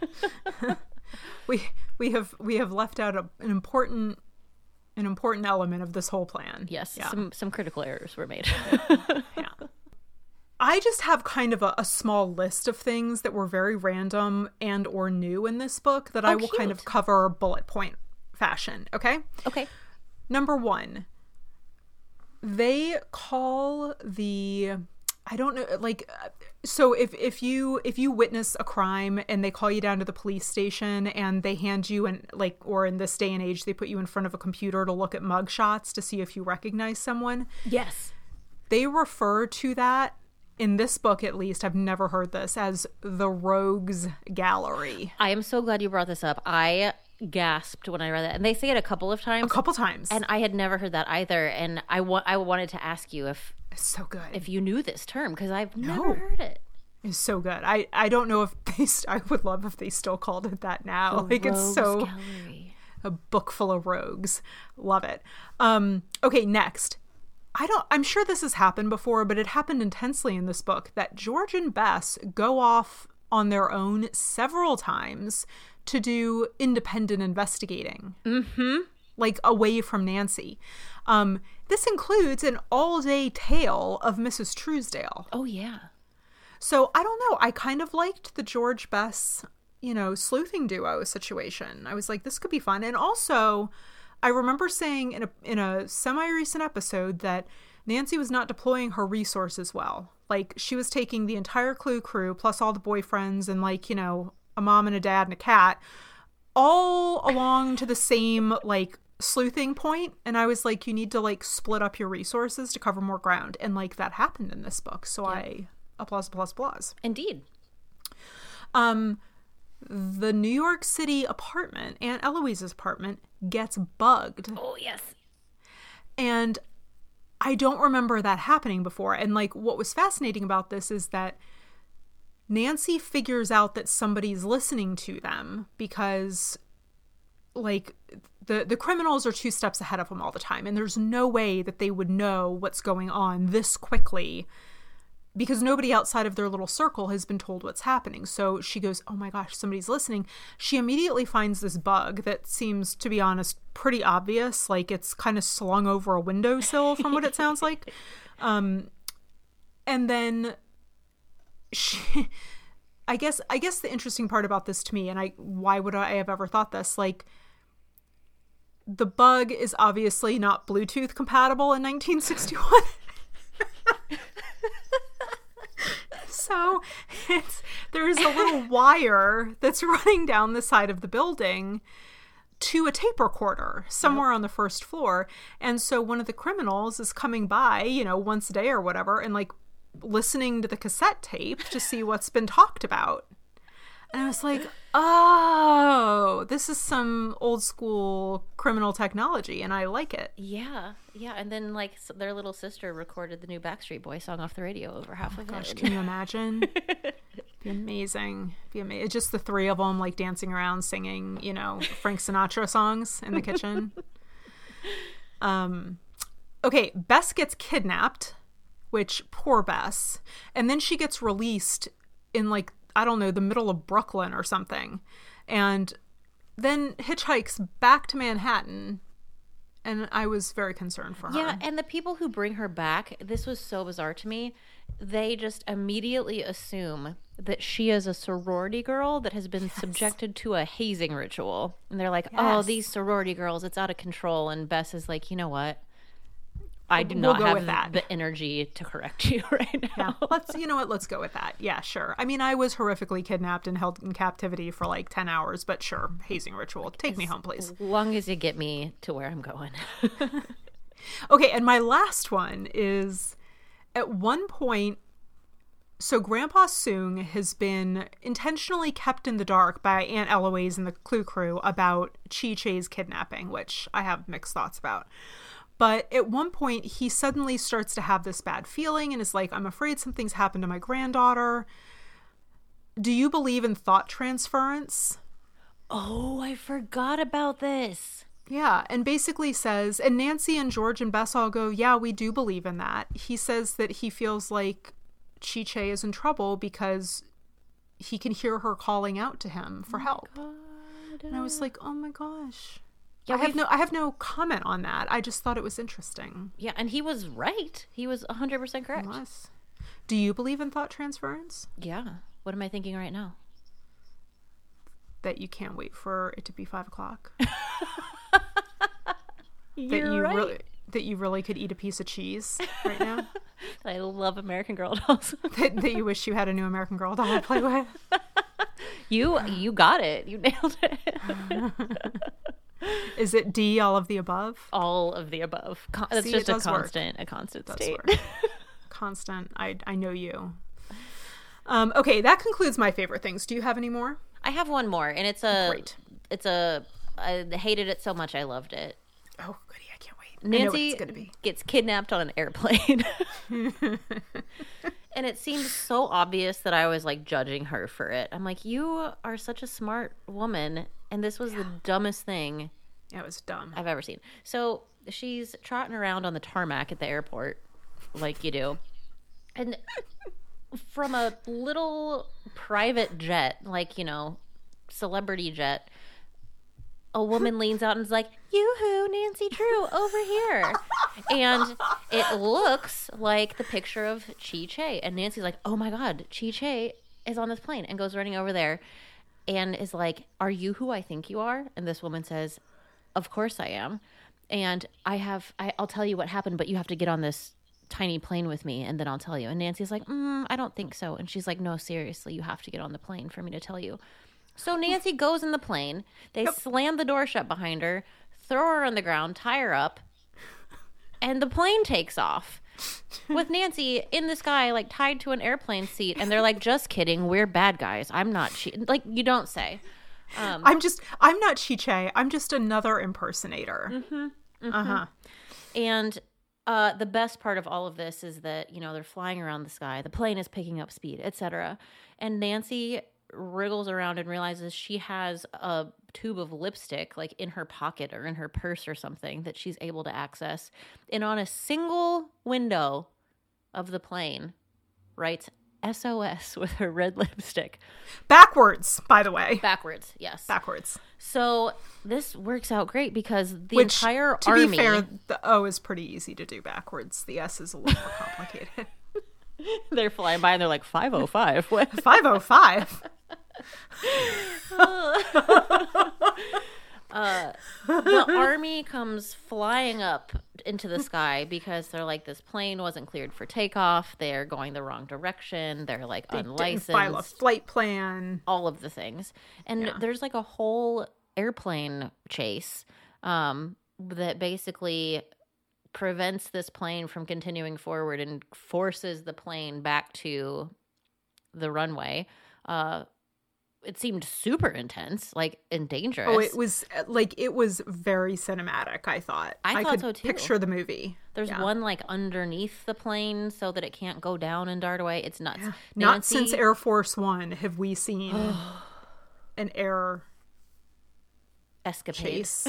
we have left out an important element of this whole plan. Yes, Yeah. some critical errors were made. Yeah. I just have kind of a small list of things that were very random and or new in this book that I will kind of cute. cover bullet point fashion, okay? Okay. Number 1, they call I don't know, like, so if you witness a crime and they call you down to the police station and they hand you or in this day and age, they put you in front of a computer to look at mugshots to see if you recognize someone. Yes. They refer to that, in this book at least, I've never heard this, as the Rogues Gallery. I am so glad you brought this up. I gasped when I read that. And they say it a couple of times. A couple times. And I had never heard that either. And I wanted to ask you It's so good. if you knew this term, because I've never heard it. It's so good. I don't know if I would love if they still called it that now. Like, it's Rogues so... Gallery. A book full of rogues. Love it. Okay, next. I'm sure this has happened before, but it happened intensely in this book that George and Bess go off on their own several times to do independent investigating. Mm-hmm. Like, away from Nancy. This includes an all-day tale of Mrs. Truesdale. Oh, yeah. So, I don't know. I kind of liked the George Bess, you know, sleuthing duo situation. I was like, this could be fun. And also, I remember saying in a semi-recent episode that Nancy was not deploying her resources well. Like, she was taking the entire Clue crew, plus all the boyfriends and, like, you know, a mom and a dad and a cat, all along to the same, like, sleuthing point. And I was like, you need to, like, split up your resources to cover more ground. And, like, that happened in this book. So I applause. Indeed. The New York City apartment, Aunt Eloise's apartment, gets bugged. Oh, yes. And I don't remember that happening before. And, like, what was fascinating about this is that Nancy figures out that somebody's listening to them because, like, the criminals are 2 steps ahead of them all the time. And there's no way that they would know what's going on this quickly because nobody outside of their little circle has been told what's happening. So she goes, oh my gosh, somebody's listening. She immediately finds this bug that seems, to be honest, pretty obvious. Like, it's kind of slung over a windowsill from what it sounds like. And then I guess the interesting part about this to me, and why would I have ever thought this? Like, the bug is obviously not Bluetooth compatible in 1961. So there's a little wire that's running down the side of the building to a tape recorder somewhere on the first floor. And so one of the criminals is coming by, you know, once a day or whatever, and, like, listening to the cassette tape to see what's been talked about. And I was like, oh, this is some old school criminal technology, and I like it. Yeah. And then, like, their little sister recorded the new Backstreet Boy song off the radio over half of Gosh, it. can you imagine? Be amazing. Just the 3 of them, like, dancing around singing, you know, Frank Sinatra songs in the kitchen. Okay, Bess gets kidnapped, which, poor Bess. And then she gets released in, like, I don't know, the middle of Brooklyn or something. And then hitchhikes back to Manhattan. And I was very concerned for her. Yeah, and the people who bring her back, this was so bizarre to me. They just immediately assume that she is a sorority girl that has been subjected to a hazing ritual. And they're like, oh, these sorority girls, it's out of control. And Bess is like, you know what? I do not have the energy to correct you right now. Yeah. Let's go with that. Yeah, sure. I mean, I was horrifically kidnapped and held in captivity for like 10 hours, but sure, hazing ritual. Take me home, please. As long as you get me to where I'm going. Okay, and my last one is, at one point, so Grandpa Soong has been intentionally kept in the dark by Aunt Eloise and the Clue Crew about Chi-Chi's kidnapping, which I have mixed thoughts about. But at one point, he suddenly starts to have this bad feeling and is like, I'm afraid something's happened to my granddaughter. Do you believe in thought transference? Oh, I forgot about this. Yeah, and basically says, and Nancy and George and Bess all go, yeah, we do believe in that. He says that he feels like Chi-Chi is in trouble because he can hear her calling out to him for help. And I was like, oh my gosh. Yeah, I have no comment on that. I just thought it was interesting. Yeah, and he was right. He was 100% correct. Yes. Do you believe in thought transference? Yeah. What am I thinking right now? That you can't wait for it to be 5 o'clock. You're right. That you really could eat a piece of cheese right now. I love American Girl dolls. that you wish you had a new American Girl doll to play with. You got it. You nailed it. Is it D, all of the above? All of the above. That's just a constant state. Constant. I know you. Okay, that concludes my favorite things. Do you have any more? I have one more, and I hated it so much I loved it. Oh, goody, I can't wait. Nancy gets kidnapped on an airplane. And it seemed so obvious that I was like judging her for it. I'm like, you are such a smart woman, and this was the dumbest thing it was dumb I've ever seen. So she's trotting around on the tarmac at the airport like you do. And from a little private jet, like, celebrity jet, a woman leans out and is like, yoo-hoo, Nancy Drew, over here. And it looks like the picture of Chi-Chi. And Nancy's like, oh my God, Chi-Chi is on this plane, and goes running over there and is like, are you who I think you are? And this woman says, of course I am. And I'll tell you what happened, but you have to get on this tiny plane with me, and then I'll tell you. And Nancy's like, I don't think so. And she's like, no, seriously, you have to get on the plane for me to tell you. So Nancy goes in the plane. They slam the door shut behind her, throw her on the ground, tie her up, and the plane takes off with Nancy in the sky, like tied to an airplane seat. And they're like, just kidding. We're bad guys. I'm not like, you don't say. I'm not Chi-Chi. I'm just another impersonator. Mm-hmm. Uh-huh. And the best part of all of this is that, they're flying around the sky. The plane is picking up speed, etc. And Nancy wriggles around and realizes she has a tube of lipstick like in her pocket or in her purse or something that she's able to access. And on a single window of the plane writes SOS with her red lipstick. Backwards, by the way. Backwards, yes. Backwards. So this works out great because the entire army... To be fair, the O is pretty easy to do backwards. The S is a little more complicated. They're flying by and they're like, 505. What? 505? The army comes flying up into the sky because they're like, this plane wasn't cleared for takeoff. They're going the wrong direction. They're like unlicensed. Didn't file a flight plan. All of the things. And there's like a whole airplane chase that basically prevents this plane from continuing forward and forces the plane back to the runway. It seemed super intense, like, and dangerous. Oh, it was very cinematic, I thought. I thought could so too. Picture the movie. There's one like underneath the plane so that it can't go down and dart away. It's nuts. Yeah. Not since Air Force One have we seen an air escapade. Chase.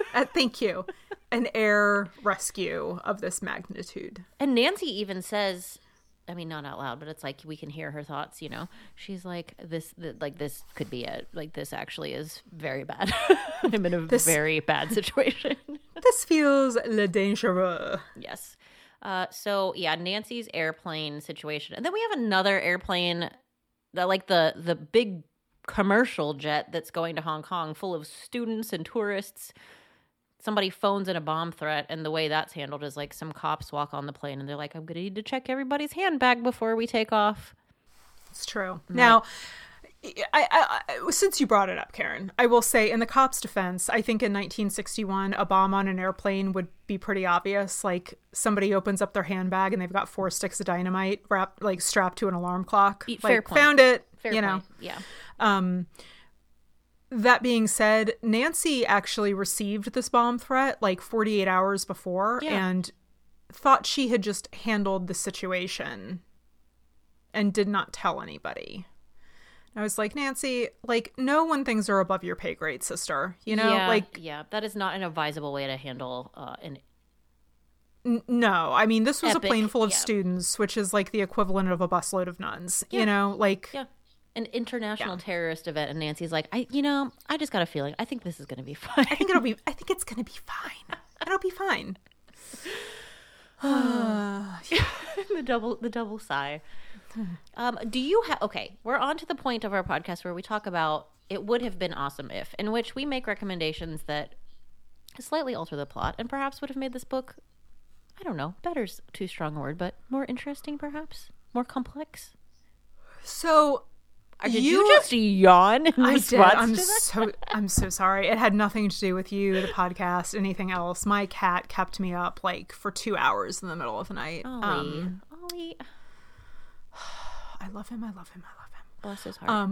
Thank you. An air rescue of this magnitude. And Nancy even says, I mean, not out loud, but it's like we can hear her thoughts, you know. She's like, this could be it. Like, this actually is very bad. I'm in a very bad situation. This feels le dangereux. Yes. So, yeah, Nancy's airplane situation. And then we have another airplane, like the big commercial jet that's going to Hong Kong full of students and tourists. Somebody phones in a bomb threat, and the way that's handled is like some cops walk on the plane and they're like, I'm going to need to check everybody's handbag before we take off. It's true. Now, I since you brought it up, Karen, I will say in the cops' defense, I think in 1961, a bomb on an airplane would be pretty obvious. Like, somebody opens up their handbag and they've got 4 sticks of dynamite strapped to an alarm clock. Fair point. Found it, Fair you point. know. Yeah. That being said, Nancy actually received this bomb threat like 48 hours before and thought she had just handled the situation and did not tell anybody. I was like, Nancy, like, know when things are above your pay grade, sister. You know, that is not an advisable way to handle an. No, I mean, this was Epic, a plane full of students, which is like the equivalent of a busload of nuns. Yeah. You know, like. Yeah. An international terrorist event, and Nancy's like, I just got a feeling. I think this is going to be fine. I think it's going to be fine. It'll be fine. the double sigh. Do you have? Okay, we're on to the point of our podcast where we talk about it would have been awesome if, in which we make recommendations that slightly alter the plot and perhaps would have made this book, I don't know, better's too strong a word, but more interesting, perhaps more complex. So. Did you just yawn in response I did. to that? I'm so sorry. It had nothing to do with you, the podcast, anything else. My cat kept me up like for 2 hours in the middle of the night. Ollie. I love him. Bless his heart.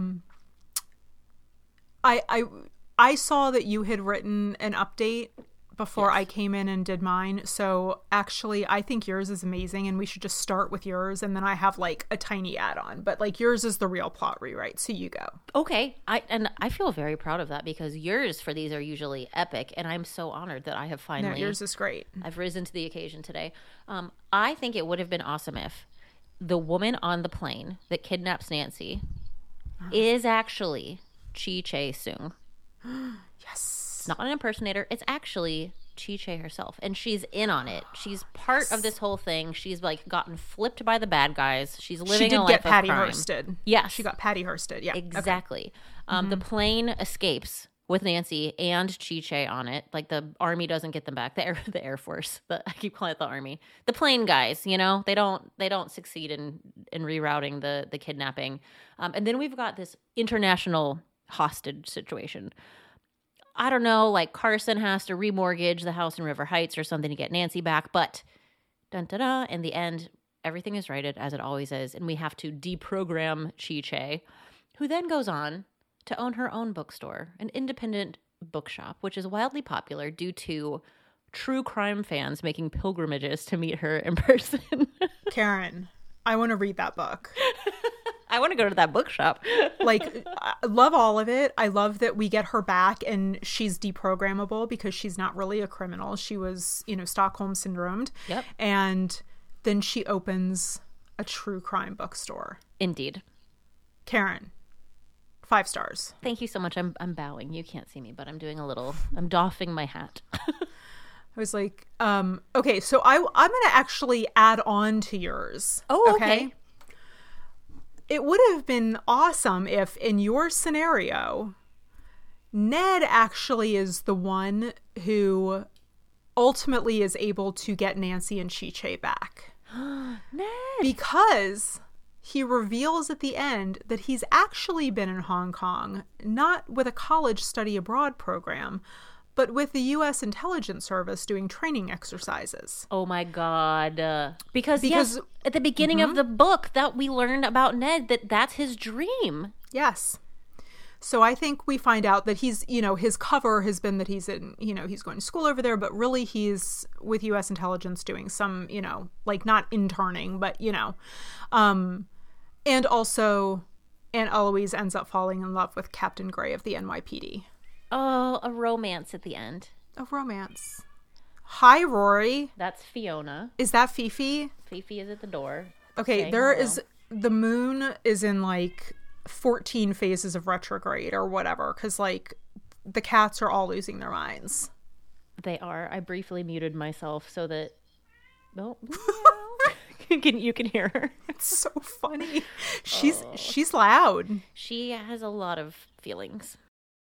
I saw that you had written an update before I came in and did mine. So actually, I think yours is amazing, and we should just start with yours, and then I have like a tiny add-on. But like yours is the real plot rewrite, so you go. Okay, I feel very proud of that because yours for these are usually epic, and I'm so honored that I have finally. No, yours is great. I've risen to the occasion today. I think it would have been awesome if the woman on the plane that kidnaps Nancy is actually Chi-Che Sung. Yes. Not an impersonator. It's actually Chi-Che herself, and she's in on it. She's part of this whole thing. She's like gotten flipped by the bad guys. She's living a life of crime. She did get Patty Hursted. Yes, she got Patty Hursted. Yeah, exactly. Okay. The plane escapes with Nancy and Chi-Che on it. Like the army doesn't get them back. The Air Force. I keep calling it the army. The plane guys. You know, they don't succeed in rerouting the kidnapping. And then we've got this international hostage situation. I don't know, like Carson has to remortgage the house in River Heights or something to get Nancy back, but dun-da-da, in the end, everything is righted as it always is, and we have to deprogram Chi-Che, who then goes on to own her own bookstore, an independent bookshop, which is wildly popular due to true crime fans making pilgrimages to meet her in person. Karen, I want to read that book. I want to go to that bookshop. Like, I love all of it. I love that we get her back and she's deprogrammable because she's not really a criminal. She was, Stockholm syndromed. Yep. And then she opens a true crime bookstore. Indeed. Karen, 5 stars. Thank you so much. I'm bowing. You can't see me, but I'm doffing my hat. I was like, okay, so I'm going to actually add on to yours. Oh, okay. It would have been awesome if, in your scenario, Ned actually is the one who ultimately is able to get Nancy and Chi-Che back. Ned! Because he reveals at the end that he's actually been in Hong Kong, not with a college study abroad program, but with the U.S. intelligence service doing training exercises. Oh my God. Because yes, at the beginning of the book that we learned about Ned, that's his dream. Yes. So I think we find out that he's, his cover has been that he's in, he's going to school over there, but really he's with U.S. intelligence doing some, like not interning, but, and also Aunt Eloise ends up falling in love with Captain Gray of the NYPD. Oh, a romance at the end. A romance. Hi, Rory. That's Fiona. Is that Fifi? Fifi is at the door. Okay, saying there hello. is... The moon is in, like, 14 phases of retrograde or whatever, because, like, the cats are all losing their minds. They are. I briefly muted myself so that... Oh, you can hear her. It's so funny. She's loud. She has a lot of feelings.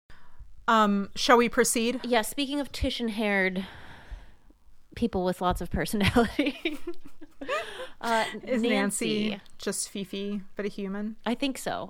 Shall we proceed? Yeah, speaking of Titian-haired people with lots of personality... Is Nancy just Fifi, but a human? I think so.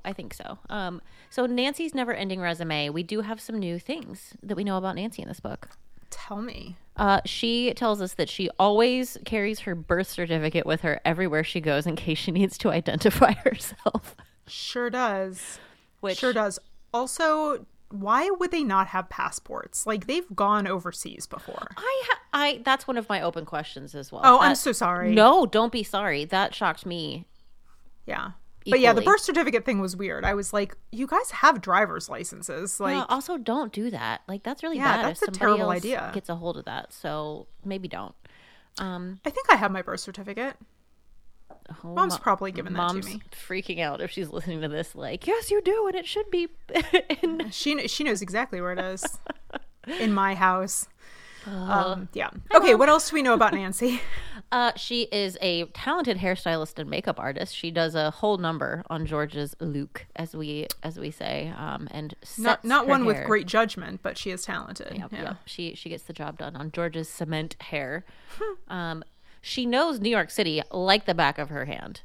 So Nancy's never-ending resume. We do have some new things that we know about Nancy in this book. Tell me. She tells us that she always carries her birth certificate with her everywhere she goes in case she needs to identify herself. Sure does. Which, Sure does. Also, why would they not have passports? Like, they've gone overseas before. that's one of my open questions as well. Oh, I'm so sorry. No, don't be sorry. That shocked me. Yeah. But yeah, the Equally. birth certificate thing was weird. I was like, you guys have driver's licenses. Like, Yeah, also, don't do that. Like, that's really Yeah, bad that's if a somebody terrible else idea. gets a hold of that. So maybe don't. I think I have my birth certificate. Oh, Mom's probably given that to Mom's me. freaking out if she's listening to this. Like, yes, you do, and it should be. She knows exactly where it is. In my house. Yeah. Okay, what else do we know about Nancy? She is a talented hairstylist and makeup artist. She does a whole number on George's look, as we say, and sets Not her one with hair. great judgment, but she is talented. Yep, yeah. yep. She gets the job done on George's cement hair. She knows New York City like the back of her hand.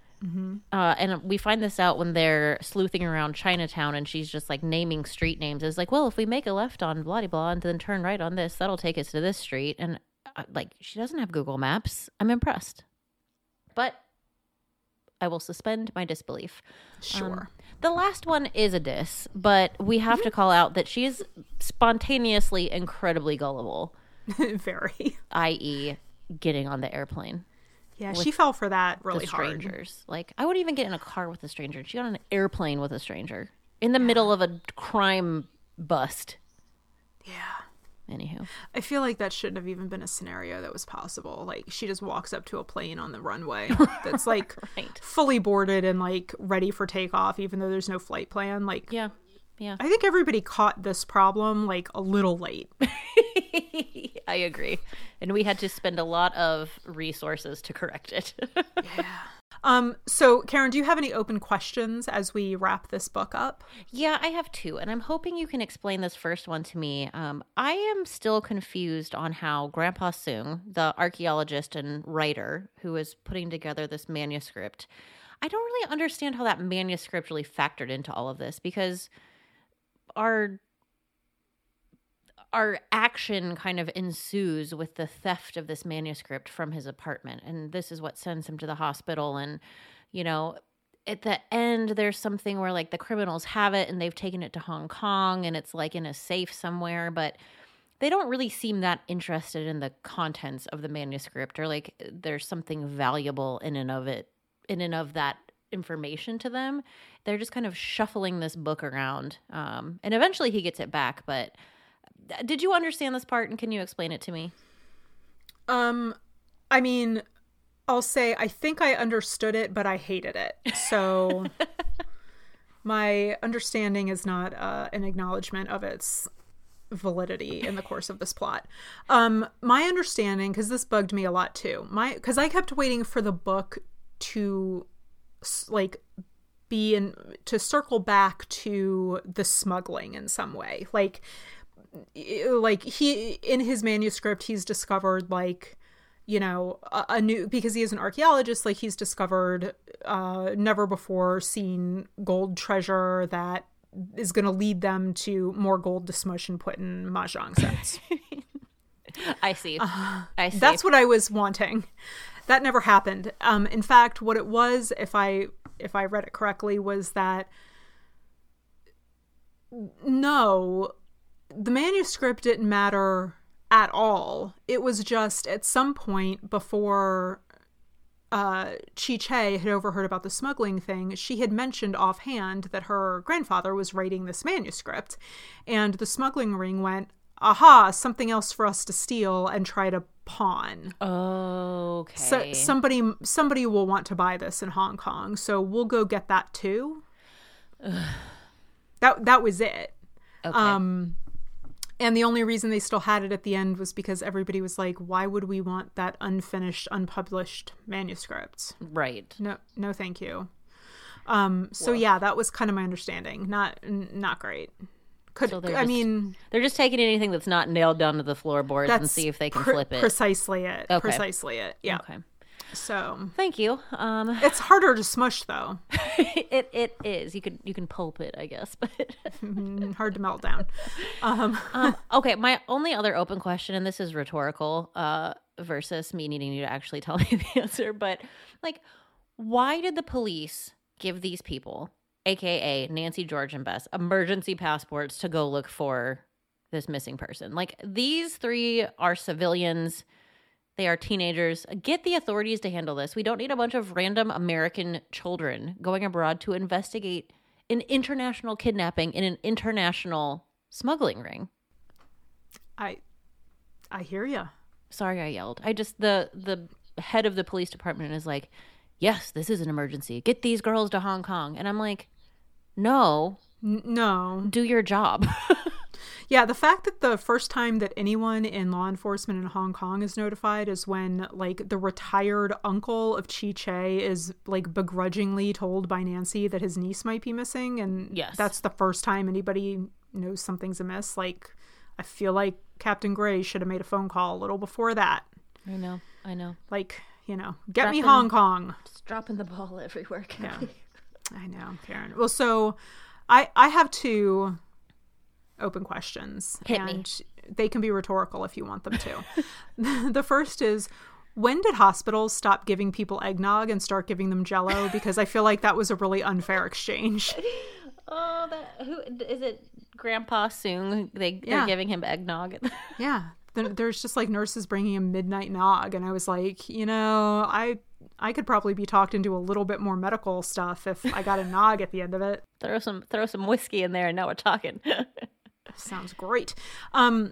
And we find this out when they're sleuthing around Chinatown, and she's just like naming street names. It's like, well, if we make a left on blah blah and then turn right on this, that'll take us to this street. And like, she doesn't have Google Maps. I'm impressed, but I will suspend my disbelief. Sure. The last one is a diss, but we have to call out that she is spontaneously incredibly gullible, Very. i.e., getting on the airplane. Yeah, she fell for that really With hard. strangers. Like, I wouldn't even get in a car with a stranger. She got on an airplane with a stranger in the middle of a crime bust. Yeah. Anywho. I feel like that shouldn't have even been a scenario that was possible. Like, she just walks up to a plane on the runway that's like Right. fully boarded and like ready for takeoff, even though there's no flight plan. Like, Yeah. I think everybody caught this problem like a little late. I agree. And we had to spend a lot of resources to correct it. So Karen, do you have any open questions as we wrap this book up? Yeah, I have two, and I'm hoping you can explain this first one to me. I am still confused on how Grandpa Soong, the archaeologist and writer who is putting together this manuscript, I don't really understand how that manuscript really factored into all of this, because our action kind of ensues with the theft of this manuscript from his apartment, and this is what sends him to the hospital. And you know, at the end there's something where like the criminals have it and they've taken it to Hong Kong and it's like in a safe somewhere, but they don't really seem that interested in the contents of the manuscript, or like there's something valuable in and of that information to them. They're just kind of shuffling this book around, and eventually he gets it back. But did you understand this part, and can you explain it to me? I mean, I'll say I think I understood it, but I hated it. So my understanding is not an acknowledgement of its validity in the course of this plot. My understanding, because this bugged me a lot too, because I kept waiting for the book to like to circle back to the smuggling in some way. Like he, in his manuscript, he's discovered like, you know, a new, because he is an archaeologist, like he's discovered never before seen gold treasure that is going to lead them to more gold to smush and put in mahjong sets. I see. I see. That's what I was wanting. That never happened. In fact, what it was, if I read it correctly, was that no, the manuscript didn't matter at all. It was just at some point before Chi-Che had overheard about the smuggling thing, she had mentioned offhand that her grandfather was writing this manuscript, and the smuggling ring went, aha, something else for us to steal and try to pawn. Okay. So somebody will want to buy this in Hong Kong, so we'll go get that too. That was it. Okay. And the only reason they still had it at the end was because everybody was like, why would we want that unfinished, unpublished manuscript? Right. No, thank you. So yeah, that was kind of my understanding. Not great. They're just taking anything that's not nailed down to the floorboards and see if they can flip it. Precisely it. Okay. Precisely it. Yeah. Okay. So thank you. It's harder to smush though. It is. You can pulp it, I guess, but hard to melt down. Okay, my only other open question, and this is rhetorical, versus me needing you to actually tell me the answer, but like, why did the police give these people, aka Nancy, George, and Bess, emergency passports to go look for this missing person? Like, these three are civilians. They are teenagers. Get the authorities to handle this. We don't need a bunch of random American children going abroad to investigate an international kidnapping in an international smuggling ring. I hear ya. Sorry I yelled. The head of the police department is like, yes, this is an emergency. Get these girls to Hong Kong. And I'm like, no. No. Do your job. Yeah, the fact that the first time that anyone in law enforcement in Hong Kong is notified is when, like, the retired uncle of Chi Che is, like, begrudgingly told by Nancy that his niece might be missing. And yes, that's the first time anybody knows something's amiss. Like, I feel like Captain Gray should have made a phone call a little before that. I know. Like, get me Hong Kong. Just dropping the ball everywhere, Kathy. Yeah. I know, Karen. Well, so I have two open questions. Hit me. They can be rhetorical if you want them to. The first is, when did hospitals stop giving people eggnog and start giving them Jell-O? Because I feel like that was a really unfair exchange. Oh, who is it? Grandpa Soong? They're giving him eggnog. Yeah. There's just like nurses bringing him midnight nog, and I was like, I could probably be talked into a little bit more medical stuff if I got a nog at the end of it. Throw some whiskey in there, and now we're talking. Sounds great. I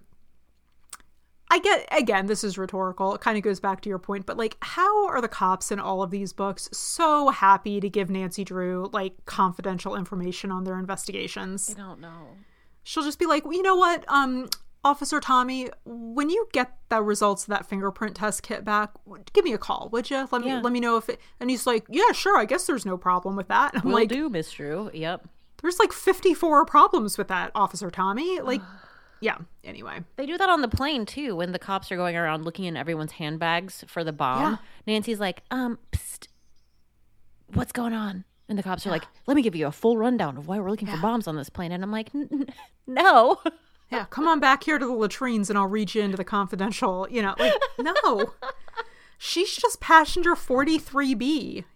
get, again, this is rhetorical. It kind of goes back to your point, but like, how are the cops in all of these books so happy to give Nancy Drew like confidential information on their investigations? I don't know. She'll just be like, well, you know what, Officer Tommy, when you get the results of that fingerprint test kit back, give me a call, would you? Let me know if it. And he's like, yeah, sure. I guess there's no problem with that. And I'm Will do, Miss Drew. Yep. There's like 54 problems with that, Officer Tommy. Like, yeah. Anyway, they do that on the plane too. When the cops are going around looking in everyone's handbags for the bomb, Nancy's like, psst, what's going on? And the cops are like, let me give you a full rundown of why we're looking for bombs on this plane. And I'm like, no. Yeah, come on back here to the latrines and I'll read you into the confidential, like, no. She's just passenger 43B,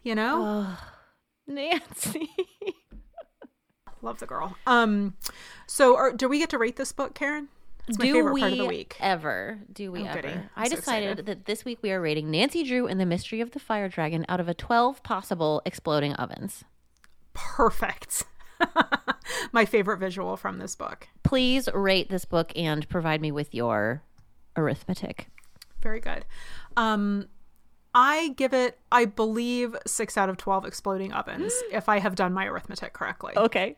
Nancy. Love the girl. So do we get to rate this book, Karen? It's my favorite part of the week. Do we ever? Goody. I decided that this week we are rating Nancy Drew and the Mystery of the Fire Dragon out of a 12 possible exploding ovens. Perfect. My favorite visual from this book. Please rate this book and provide me with your arithmetic. Very good. I give it, I believe, 6 out of 12 exploding ovens, if I have done my arithmetic correctly. Okay.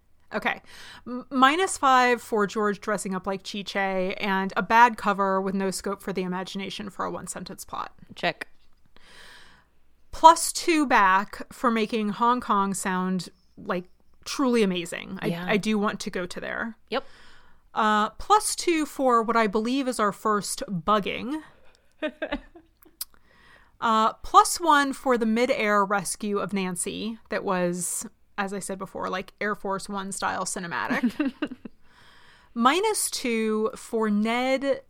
-5 for George dressing up like Chi Che and a bad cover with no scope for the imagination for a one-sentence plot. Check. +2 back for making Hong Kong sound like truly amazing. I do want to go to there. Yep. +2 for what I believe is our first bugging. +1 for the mid-air rescue of Nancy that was, as I said before, like Air Force One style cinematic. -2 for Ned.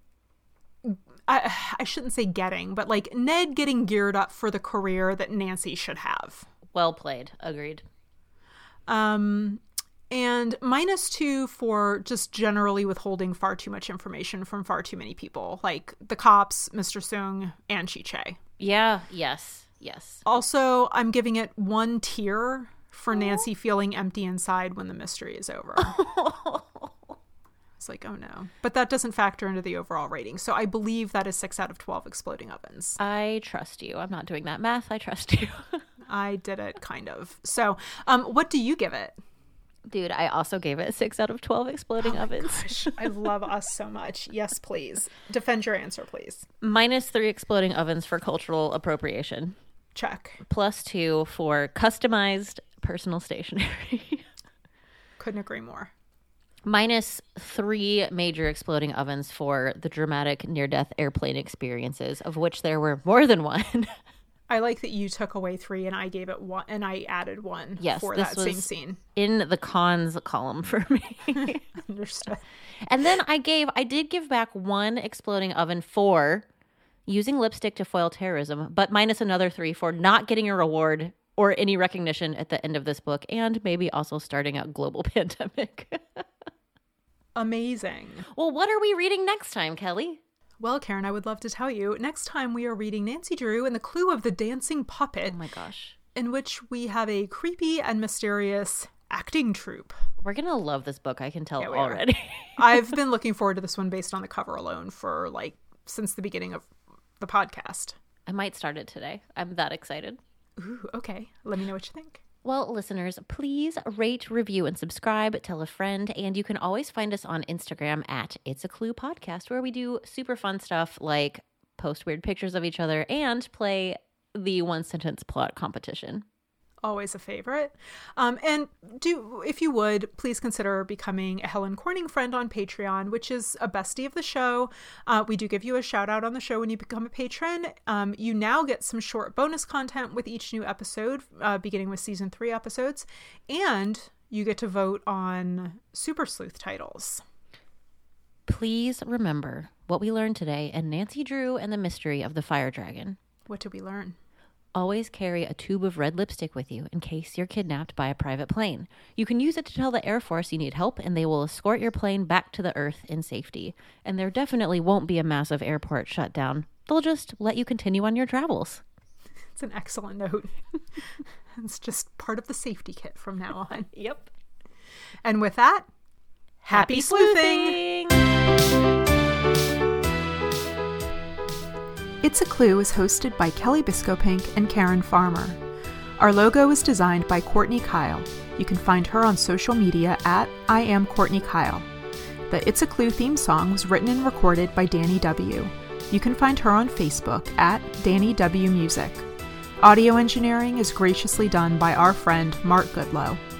I shouldn't say getting, but like Ned getting geared up for the career that Nancy should have. Well played. Agreed. And -2 for just generally withholding far too much information from far too many people, like the cops, Mr. Soong, and Chi Che. Yeah. Yes. Also, I'm giving it 1 tear for Nancy feeling empty inside when the mystery is over. It's like, oh no. But that doesn't factor into the overall rating. So I believe that is 6 out of 12 exploding ovens. I trust you. I'm not doing that math. I trust you. I did it, kind of. So what do you give it? Dude, I also gave it 6 out of 12 exploding ovens. Gosh, I love us so much. Yes, please. Defend your answer, please. -3 exploding ovens for cultural appropriation. Check. +2 for customized personal stationery. Couldn't agree more. -3 major exploding ovens for the dramatic near-death airplane experiences, of which there were more than one. I like that you took away 3 and I gave it 1 and I added 1 for that same scene. In the cons column for me. Understood. And then I did give back 1 exploding oven for using lipstick to foil terrorism, but minus another 3 for not getting a reward or any recognition at the end of this book, and maybe also starting a global pandemic. Amazing. Well, what are we reading next time, Kelly? Well, Karen, I would love to tell you. Next time we are reading Nancy Drew and the Clue of the Dancing Puppet. Oh my gosh. In which we have a creepy and mysterious acting troupe. We're going to love this book, I can tell already. I've been looking forward to this one based on the cover alone for since the beginning of the podcast. I might start it today. I'm that excited. Ooh, okay. Let me know what you think. Well, listeners, please rate, review, and subscribe. Tell a friend. And you can always find us on Instagram at It's a Clue Podcast, where we do super fun stuff like post weird pictures of each other and play the 1-sentence plot competition. Always a favorite. And if you would, please consider becoming a Helen Corning friend on Patreon, which is a bestie of the show. We do give you a shout out on the show when you become a patron. You now get some short bonus content with each new episode, beginning with season 3 episodes. And you get to vote on Super Sleuth titles. Please remember what we learned today in Nancy Drew and the Mystery of the Fire Dragon. What did we learn? Always carry a tube of red lipstick with you in case you're kidnapped by a private plane. You can use it to tell the Air Force you need help, and they will escort your plane back to the Earth in safety. And there definitely won't be a massive airport shutdown. They'll just let you continue on your travels. It's an excellent note. It's just part of the safety kit from now on. Yep. And with that, happy sleuthing! It's a Clue is hosted by Kelly Biscopink and Karen Farmer. Our logo is designed by Courtney Kyle. You can find her on social media at I am Courtney Kyle. The It's a Clue theme song was written and recorded by Danny W. You can find her on Facebook at Danny W Music. Audio engineering is graciously done by our friend Mark Goodlow.